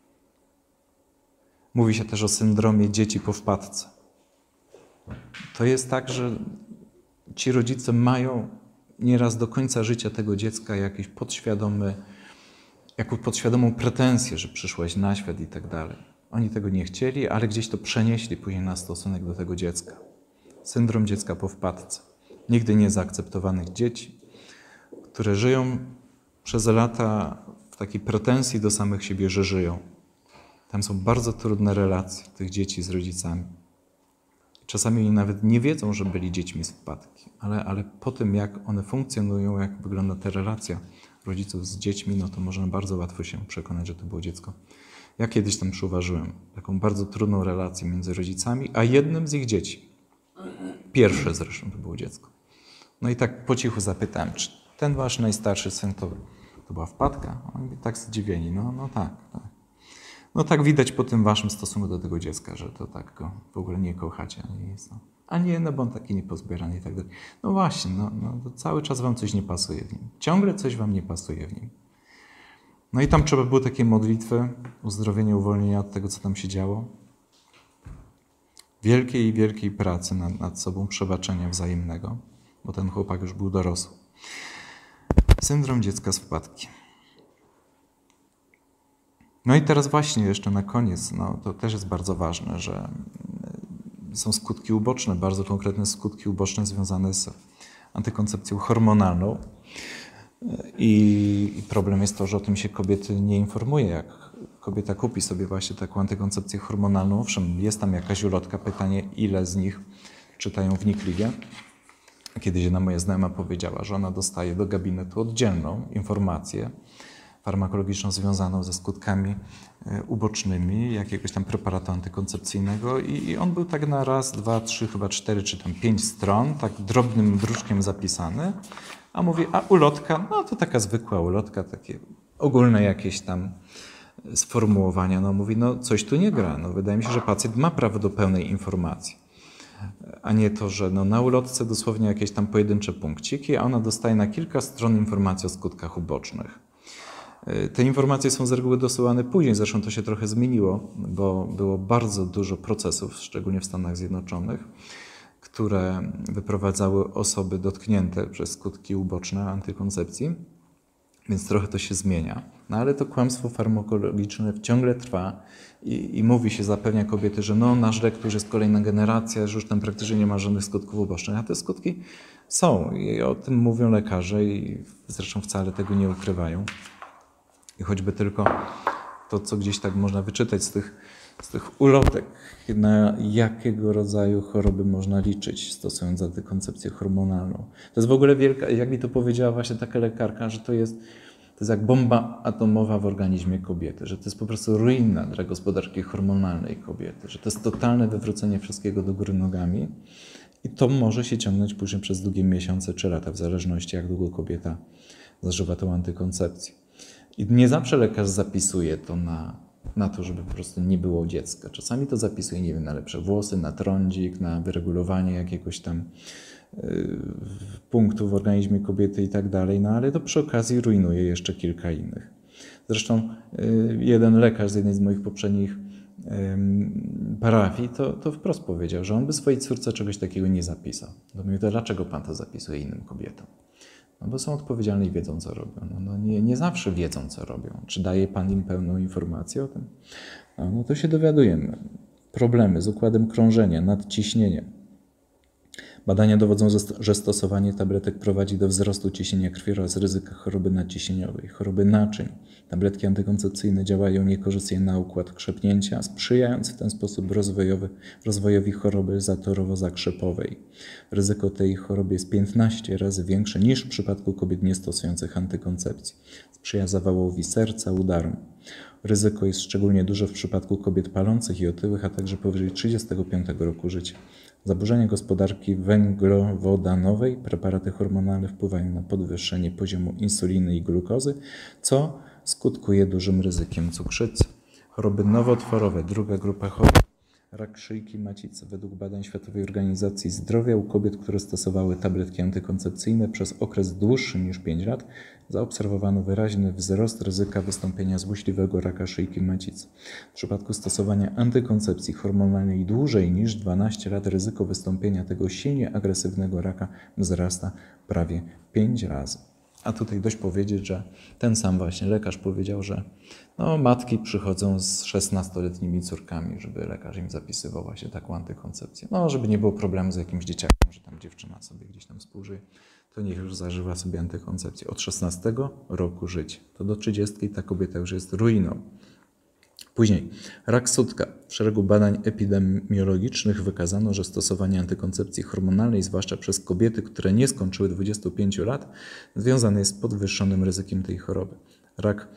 Mówi się też o syndromie dzieci po wpadce. To jest tak, że ci rodzice mają nieraz do końca życia tego dziecka jakiś podświadomy, jakąś podświadomą pretensję, że przyszłaś na świat i tak dalej. Oni tego nie chcieli, ale gdzieś to przenieśli później na stosunek do tego dziecka. Syndrom dziecka po wpadce. Nigdy nie zaakceptowanych dzieci, które żyją przez lata w takiej pretensji do samych siebie, że żyją. Tam są bardzo trudne relacje tych dzieci z rodzicami. Czasami oni nawet nie wiedzą, że byli dziećmi z wpadki, ale, ale po tym, jak one funkcjonują, jak wygląda ta relacja rodziców z dziećmi, no to można bardzo łatwo się przekonać, że to było dziecko Ja kiedyś tam przyuważyłem taką bardzo trudną relację między rodzicami, a jednym z ich dzieci. Pierwsze zresztą to było dziecko. No i tak po cichu zapytałem, czy ten wasz najstarszy syn to, to była wpadka? Oni tak zdziwieni, no, no tak, tak. No tak widać po tym waszym stosunku do tego dziecka, że to tak go w ogóle nie kochacie. Ani, jest, no. A nie, no bo on taki niepozbierany i tak dalej. No właśnie, no, no to cały czas wam coś nie pasuje w nim. Ciągle coś wam nie pasuje w nim. No i tam trzeba było takie modlitwy, uzdrowienie, uwolnienia od tego, co tam się działo. Wielkiej, wielkiej pracy nad, nad sobą, przebaczenia wzajemnego, bo ten chłopak już był dorosły. Syndrom dziecka z wpadki. No i teraz właśnie jeszcze na koniec, no to też jest bardzo ważne, że są skutki uboczne, bardzo konkretne skutki uboczne związane z antykoncepcją hormonalną. I, I problem jest to, że o tym się kobiety nie informuje. Jak kobieta kupi sobie właśnie taką antykoncepcję hormonalną, owszem, jest tam jakaś ulotka, pytanie, ile z nich czytają wnikliwie. Kiedyś jedna moja znajoma powiedziała, że ona dostaje do gabinetu oddzielną informację farmakologiczną związaną ze skutkami ubocznymi jakiegoś tam preparatu antykoncepcyjnego i on był tak na raz, dwa, trzy, chyba cztery czy tam pięć stron, tak drobnym druczkiem zapisany, a mówi, a ulotka, no to taka zwykła ulotka, takie ogólne jakieś tam sformułowania, no mówi, no coś tu nie gra, no wydaje mi się, że pacjent ma prawo do pełnej informacji, a nie to, że no na ulotce dosłownie jakieś tam pojedyncze punkciki, a ona dostaje na kilka stron informacji o skutkach ubocznych. Te informacje są z reguły dosyłane później, zresztą to się trochę zmieniło, bo było bardzo dużo procesów, szczególnie w Stanach Zjednoczonych, które wyprowadzały osoby dotknięte przez skutki uboczne antykoncepcji, więc trochę to się zmienia. No ale to kłamstwo farmakologiczne ciągle trwa i, i mówi się, zapewnia kobiety, że no nasz lek to już jest kolejna generacja, że już tam praktycznie nie ma żadnych skutków ubocznych, a te skutki są i o tym mówią lekarze i zresztą wcale tego nie ukrywają. I choćby tylko to, co gdzieś tak można wyczytać z tych, z tych ulotek, na jakiego rodzaju choroby można liczyć, stosując antykoncepcję hormonalną. To jest w ogóle wielka, jak mi to powiedziała właśnie taka lekarka, że to jest, to jest jak bomba atomowa w organizmie kobiety, że to jest po prostu ruina dla gospodarki hormonalnej kobiety, że to jest totalne wywrócenie wszystkiego do góry nogami i to może się ciągnąć później przez długie miesiące czy lata, w zależności jak długo kobieta zażywa tą antykoncepcję. I nie zawsze lekarz zapisuje to na, na to, żeby po prostu nie było dziecka. Czasami to zapisuje, nie wiem, na lepsze włosy, na trądzik, na wyregulowanie jakiegoś tam y, punktu w organizmie kobiety i tak dalej, no ale to przy okazji rujnuje jeszcze kilka innych. Zresztą y, jeden lekarz z jednej z moich poprzednich y, parafii to, to wprost powiedział, że on by swojej córce czegoś takiego nie zapisał. To mówię, to dlaczego pan to zapisuje innym kobietom? No bo są odpowiedzialni i wiedzą, co robią. No, no nie, nie zawsze wiedzą, co robią. Czy daje pan im pełną informację o tym? No, no to się dowiadujemy. Problemy z układem krążenia, nadciśnieniem. Badania dowodzą, że stosowanie tabletek prowadzi do wzrostu ciśnienia krwi oraz ryzyka choroby nadciśnieniowej, choroby naczyń. Tabletki antykoncepcyjne działają niekorzystnie na układ krzepnięcia, sprzyjając w ten sposób rozwojowy, rozwojowi choroby zatorowo-zakrzepowej. Ryzyko tej choroby jest piętnaście razy większe niż w przypadku kobiet niestosujących antykoncepcji. Sprzyja zawałowi serca, udarom. Ryzyko jest szczególnie duże w przypadku kobiet palących i otyłych, a także powyżej trzydziestego piątego roku życia. Zaburzenia gospodarki węglowodanowej, preparaty hormonalne wpływają na podwyższenie poziomu insuliny i glukozy, co skutkuje dużym ryzykiem cukrzycy. Choroby nowotworowe, druga grupa chorób, rak szyjki macicy. Według badań Światowej Organizacji Zdrowia u kobiet, które stosowały tabletki antykoncepcyjne przez okres dłuższy niż pięć lat, zaobserwowano wyraźny wzrost ryzyka wystąpienia złośliwego raka szyjki macicy. W przypadku stosowania antykoncepcji hormonalnej dłużej niż dwanaście lat ryzyko wystąpienia tego silnie agresywnego raka wzrasta prawie pięć razy. A tutaj dość powiedzieć, że ten sam właśnie lekarz powiedział, że no, matki przychodzą z szesnastoletnimi córkami, żeby lekarz im zapisywał właśnie taką antykoncepcję. No, żeby nie było problemu z jakimś dzieciakiem, że tam dziewczyna sobie gdzieś tam współżyje, to niech już zażywa sobie antykoncepcję. Od szesnastego roku życia. To do trzydziestki ta kobieta już jest ruiną. Później rak sutka. W szeregu badań epidemiologicznych wykazano, że stosowanie antykoncepcji hormonalnej, zwłaszcza przez kobiety, które nie skończyły dwudziestu pięciu lat, związane jest z podwyższonym ryzykiem tej choroby. Rak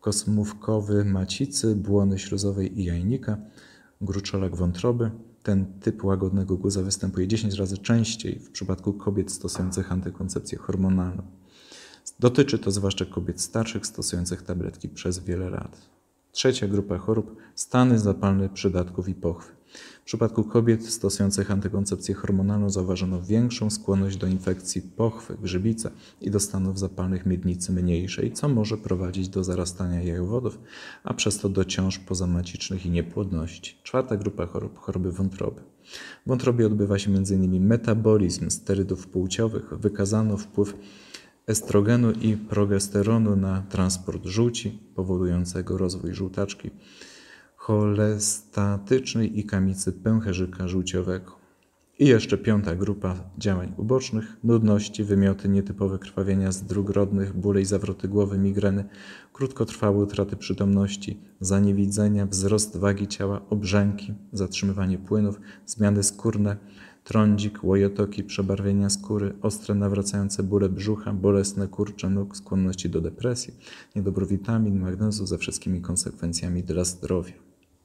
kosmówkowy macicy, błony śluzowej i jajnika, gruczolak wątroby. Ten typ łagodnego guza występuje dziesięć razy częściej w przypadku kobiet stosujących antykoncepcję hormonalną. Dotyczy to zwłaszcza kobiet starszych stosujących tabletki przez wiele lat. Trzecia grupa chorób – stany zapalne przydatków i pochwy. W przypadku kobiet stosujących antykoncepcję hormonalną zauważono większą skłonność do infekcji pochwy, grzybica i do stanów zapalnych miednicy mniejszej, co może prowadzić do zarastania jajowodów, a przez to do ciąż pozamacicznych i niepłodności. Czwarta grupa chorób – choroby wątroby. W wątrobie odbywa się między innymi metabolizm sterydów płciowych. Wykazano wpływ estrogenu i progesteronu na transport żółci, powodującego rozwój żółtaczki cholestatycznej i kamicy pęcherzyka żółciowego. I jeszcze piąta grupa działań ubocznych: nudności, wymioty, nietypowe krwawienia z dróg rodnych, bóle i zawroty głowy, migreny, krótkotrwałe utraty przytomności, zaniewidzenia, wzrost wagi ciała, obrzęki, zatrzymywanie płynów, zmiany skórne, trądzik, łojotoki, przebarwienia skóry, ostre nawracające bóle brzucha, bolesne kurcze nóg, skłonności do depresji, niedobór witamin, magnezu ze wszystkimi konsekwencjami dla zdrowia.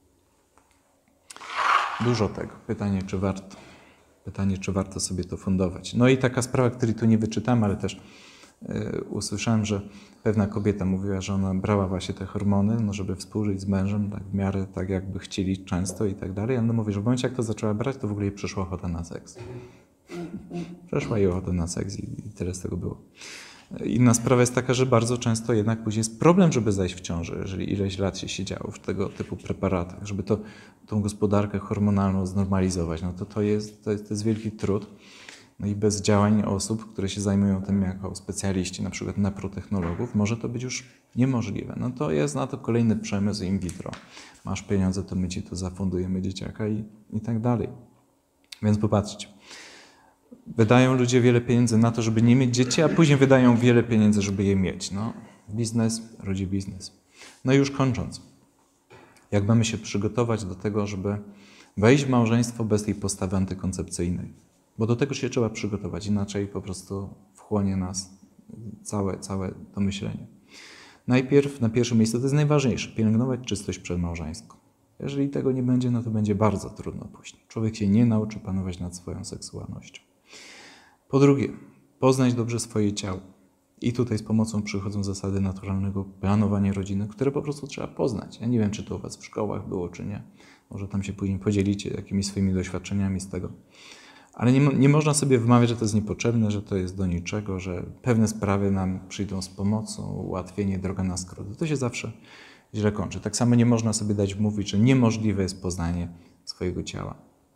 Dużo tego. Pytanie, czy warto? Pytanie, czy warto sobie to fundować? No i taka sprawa, której tu nie wyczytam, ale też yy, usłyszałem, że pewna kobieta mówiła, że ona brała właśnie te hormony, no żeby współżyć z mężem, tak w miarę tak jakby chcieli często i tak dalej. Ale ona mówi, że w momencie jak to zaczęła brać, to w ogóle jej przyszła ochota na seks. Przeszła jej ochota na seks i, i tyle z tego było. Inna sprawa jest taka, że bardzo często jednak później jest problem, żeby zajść w ciąży, jeżeli ileś lat się siedziało w tego typu preparatach, żeby to, tą gospodarkę hormonalną znormalizować. No to to jest, to jest, to jest wielki trud. No i bez działań osób, które się zajmują tym jako specjaliści, na przykład naprotechnologów, może to być już niemożliwe. No to jest na to kolejny przemysł in vitro. Masz pieniądze, to my ci to zafundujemy dzieciaka i, i tak dalej. Więc popatrzcie. Wydają ludzie wiele pieniędzy na to, żeby nie mieć dzieci, a później wydają wiele pieniędzy, żeby je mieć. No, biznes rodzi biznes. No i już kończąc. Jak mamy się przygotować do tego, żeby wejść w małżeństwo bez tej postawy antykoncepcyjnej? Bo do tego się trzeba przygotować, inaczej po prostu wchłonie nas całe, całe to myślenie. Najpierw, na pierwsze miejsce, to jest najważniejsze, pielęgnować czystość przedmałżeńską. Jeżeli tego nie będzie, no to będzie bardzo trudno później. Człowiek się nie nauczy panować nad swoją seksualnością. Po drugie, poznać dobrze swoje ciało. I tutaj z pomocą przychodzą zasady naturalnego planowania rodziny, które po prostu trzeba poznać. Ja nie wiem, czy to u was w szkołach było, czy nie. Może tam się później podzielicie jakimiś swoimi doświadczeniami z tego. Ale nie, nie można sobie wmawiać, że to jest niepotrzebne, że to jest do niczego, że pewne sprawy nam przyjdą z pomocą, ułatwienie, droga na skróty. To się zawsze źle kończy. Tak samo nie można sobie dać wmówić, że niemożliwe jest poznanie swojego ciała.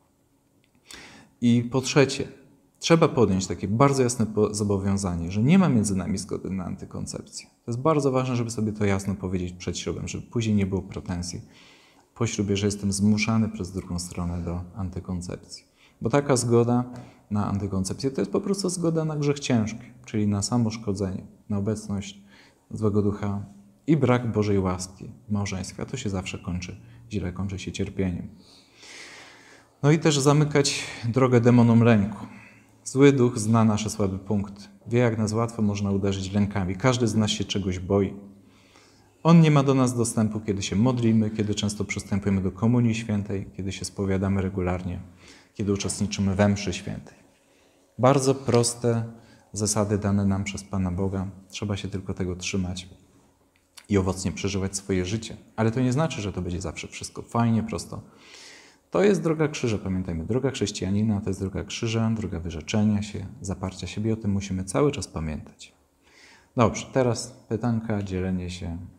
I po trzecie, trzeba podjąć takie bardzo jasne zobowiązanie, że nie ma między nami zgody na antykoncepcję. To jest bardzo ważne, żeby sobie to jasno powiedzieć przed ślubem, żeby później nie było pretensji po ślubie, że jestem zmuszany przez drugą stronę do antykoncepcji. Bo taka zgoda na antykoncepcję to jest po prostu zgoda na grzech ciężki, czyli na samoszkodzenie, na obecność złego ducha i brak Bożej łaski w małżeństwie. A to się zawsze kończy źle, kończy się cierpieniem. No i też zamykać drogę demonom lęku. Zły duch zna nasze słabe punkty. Wie, jak nas łatwo można uderzyć lękami. Każdy z nas się czegoś boi. On nie ma do nas dostępu, kiedy się modlimy, kiedy często przystępujemy do Komunii Świętej, kiedy się spowiadamy regularnie, kiedy uczestniczymy we mszy świętej. Bardzo proste zasady dane nam przez Pana Boga. Trzeba się tylko tego trzymać i owocnie przeżywać swoje życie. Ale to nie znaczy, że to będzie zawsze wszystko fajnie, prosto. To jest droga krzyża, pamiętajmy. Droga chrześcijanina to jest droga krzyża, droga wyrzeczenia się, zaparcia siebie. O tym musimy cały czas pamiętać. Dobrze, teraz pytanka, dzielenie się.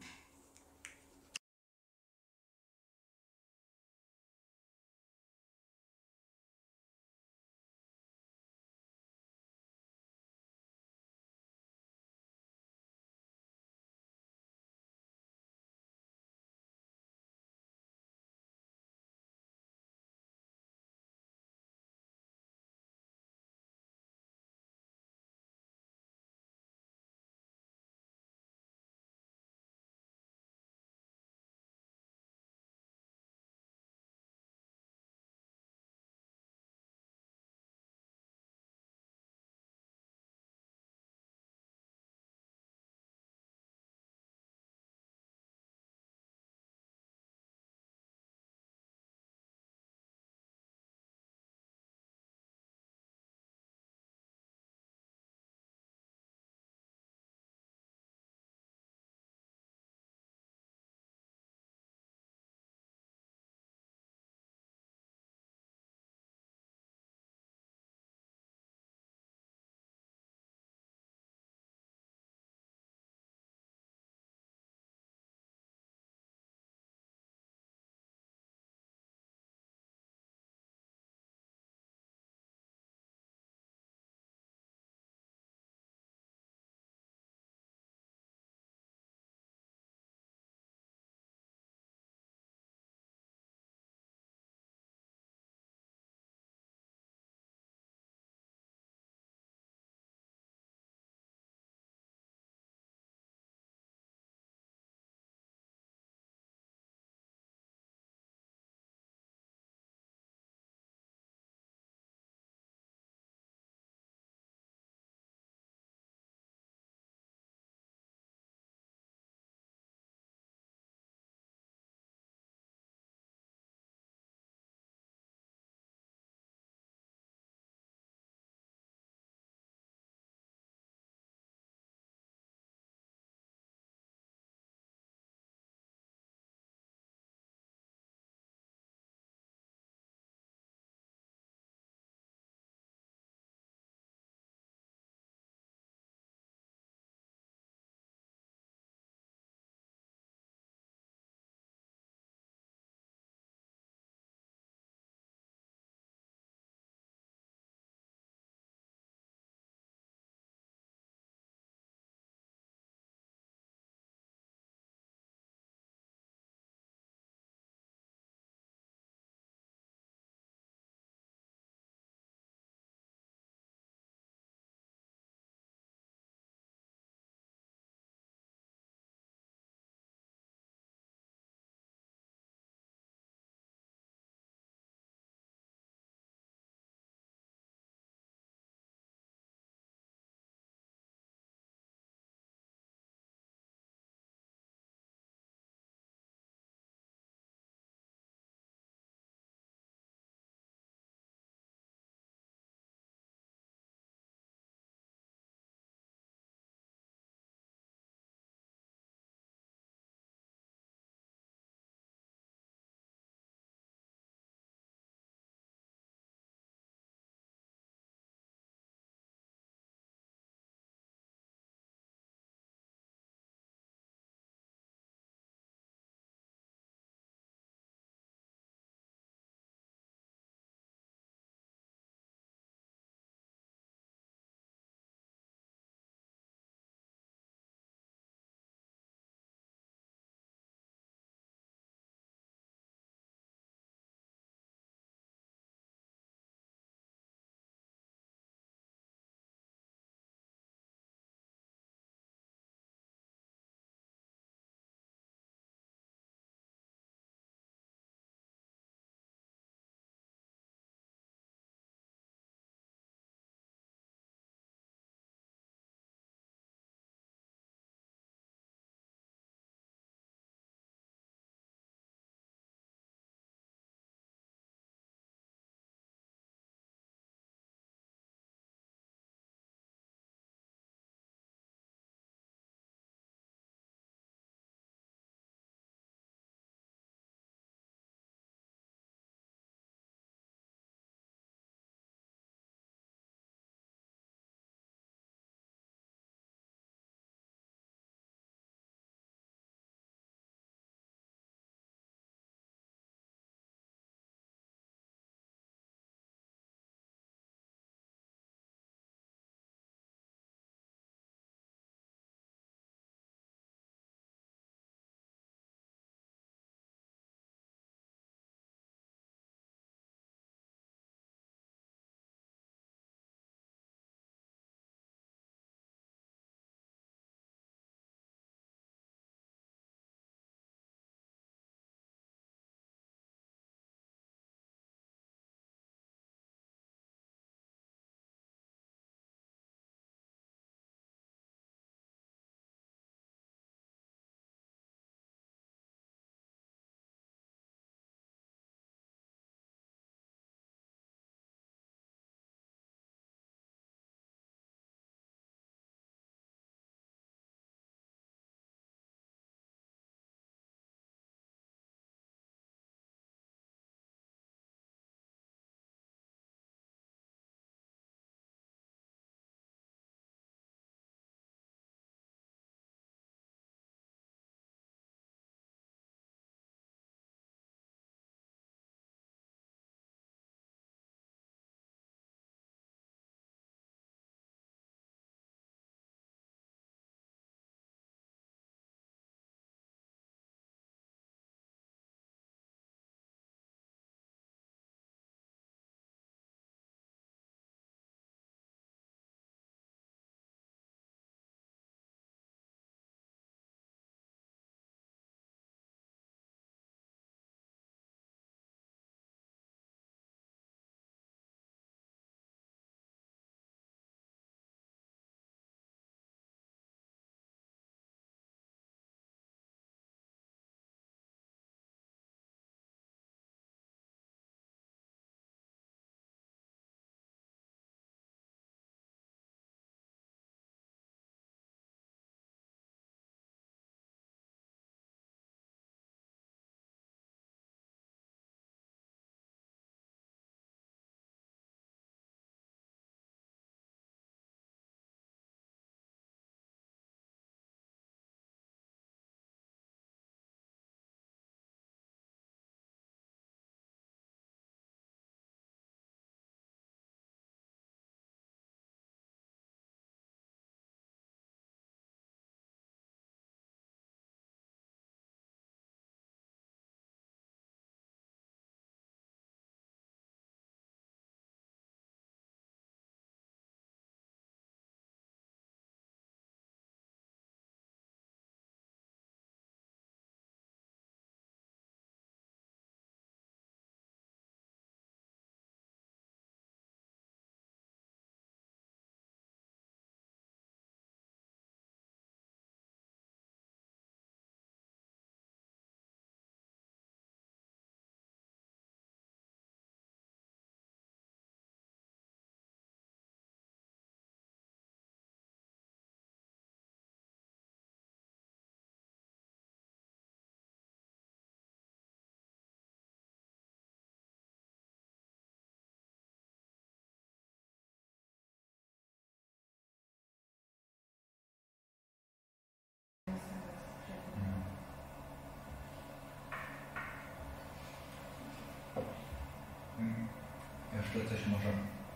że coś może...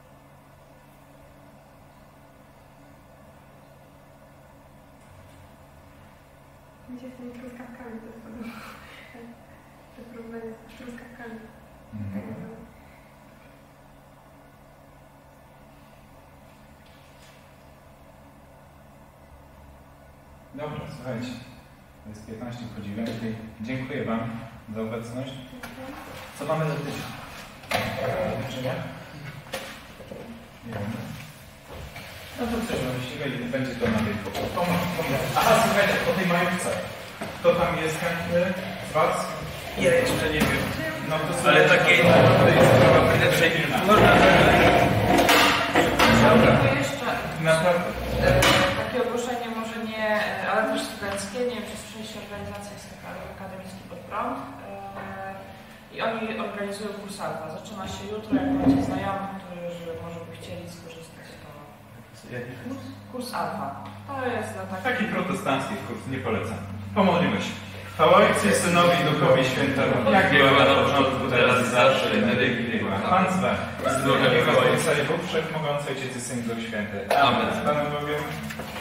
Gdzie z tymi truskawkami to jest podobno. Te problemy z truskawkami. Mhm. Dobrze, słuchajcie. To jest piętnaście po dziewiątej. Dziękuję Wam za obecność. Co mamy za tydzień? Liczenia? Nie wiem. No to coś właściwie będzie to na tej Aha, słuchajcie, po tej majówce. Kto tam jest chętny z Was? Ja jeszcze nie wiem. No to Ale takiej to jest sprawa najlepszej filmu. Można To jeszcze naprawdę. e, takie ogłoszenie, może nie, ale też studenckie, nie wiem, czy słyszeliście, organizacja jest taka akademicki podprąd e, i oni organizują kurs alfa. Zaczyna się jutro, jak macie znajomych, którzy może by chcieli skorzystać, to Jaki kurs? kurs alfa. To jest dla takich... Taki protestancki kurs, nie polecam. Pomodlimy się. Chwała Ojcu i Synowi i Duchowi Świętemu. Jak była na początku, teraz i zawsze, i na wieki wieków. Pan z Wami. Z Duchem Bóg Wszechmogący Ojciec i Syn Duch Święty. Amen. Z Panem Bogiem.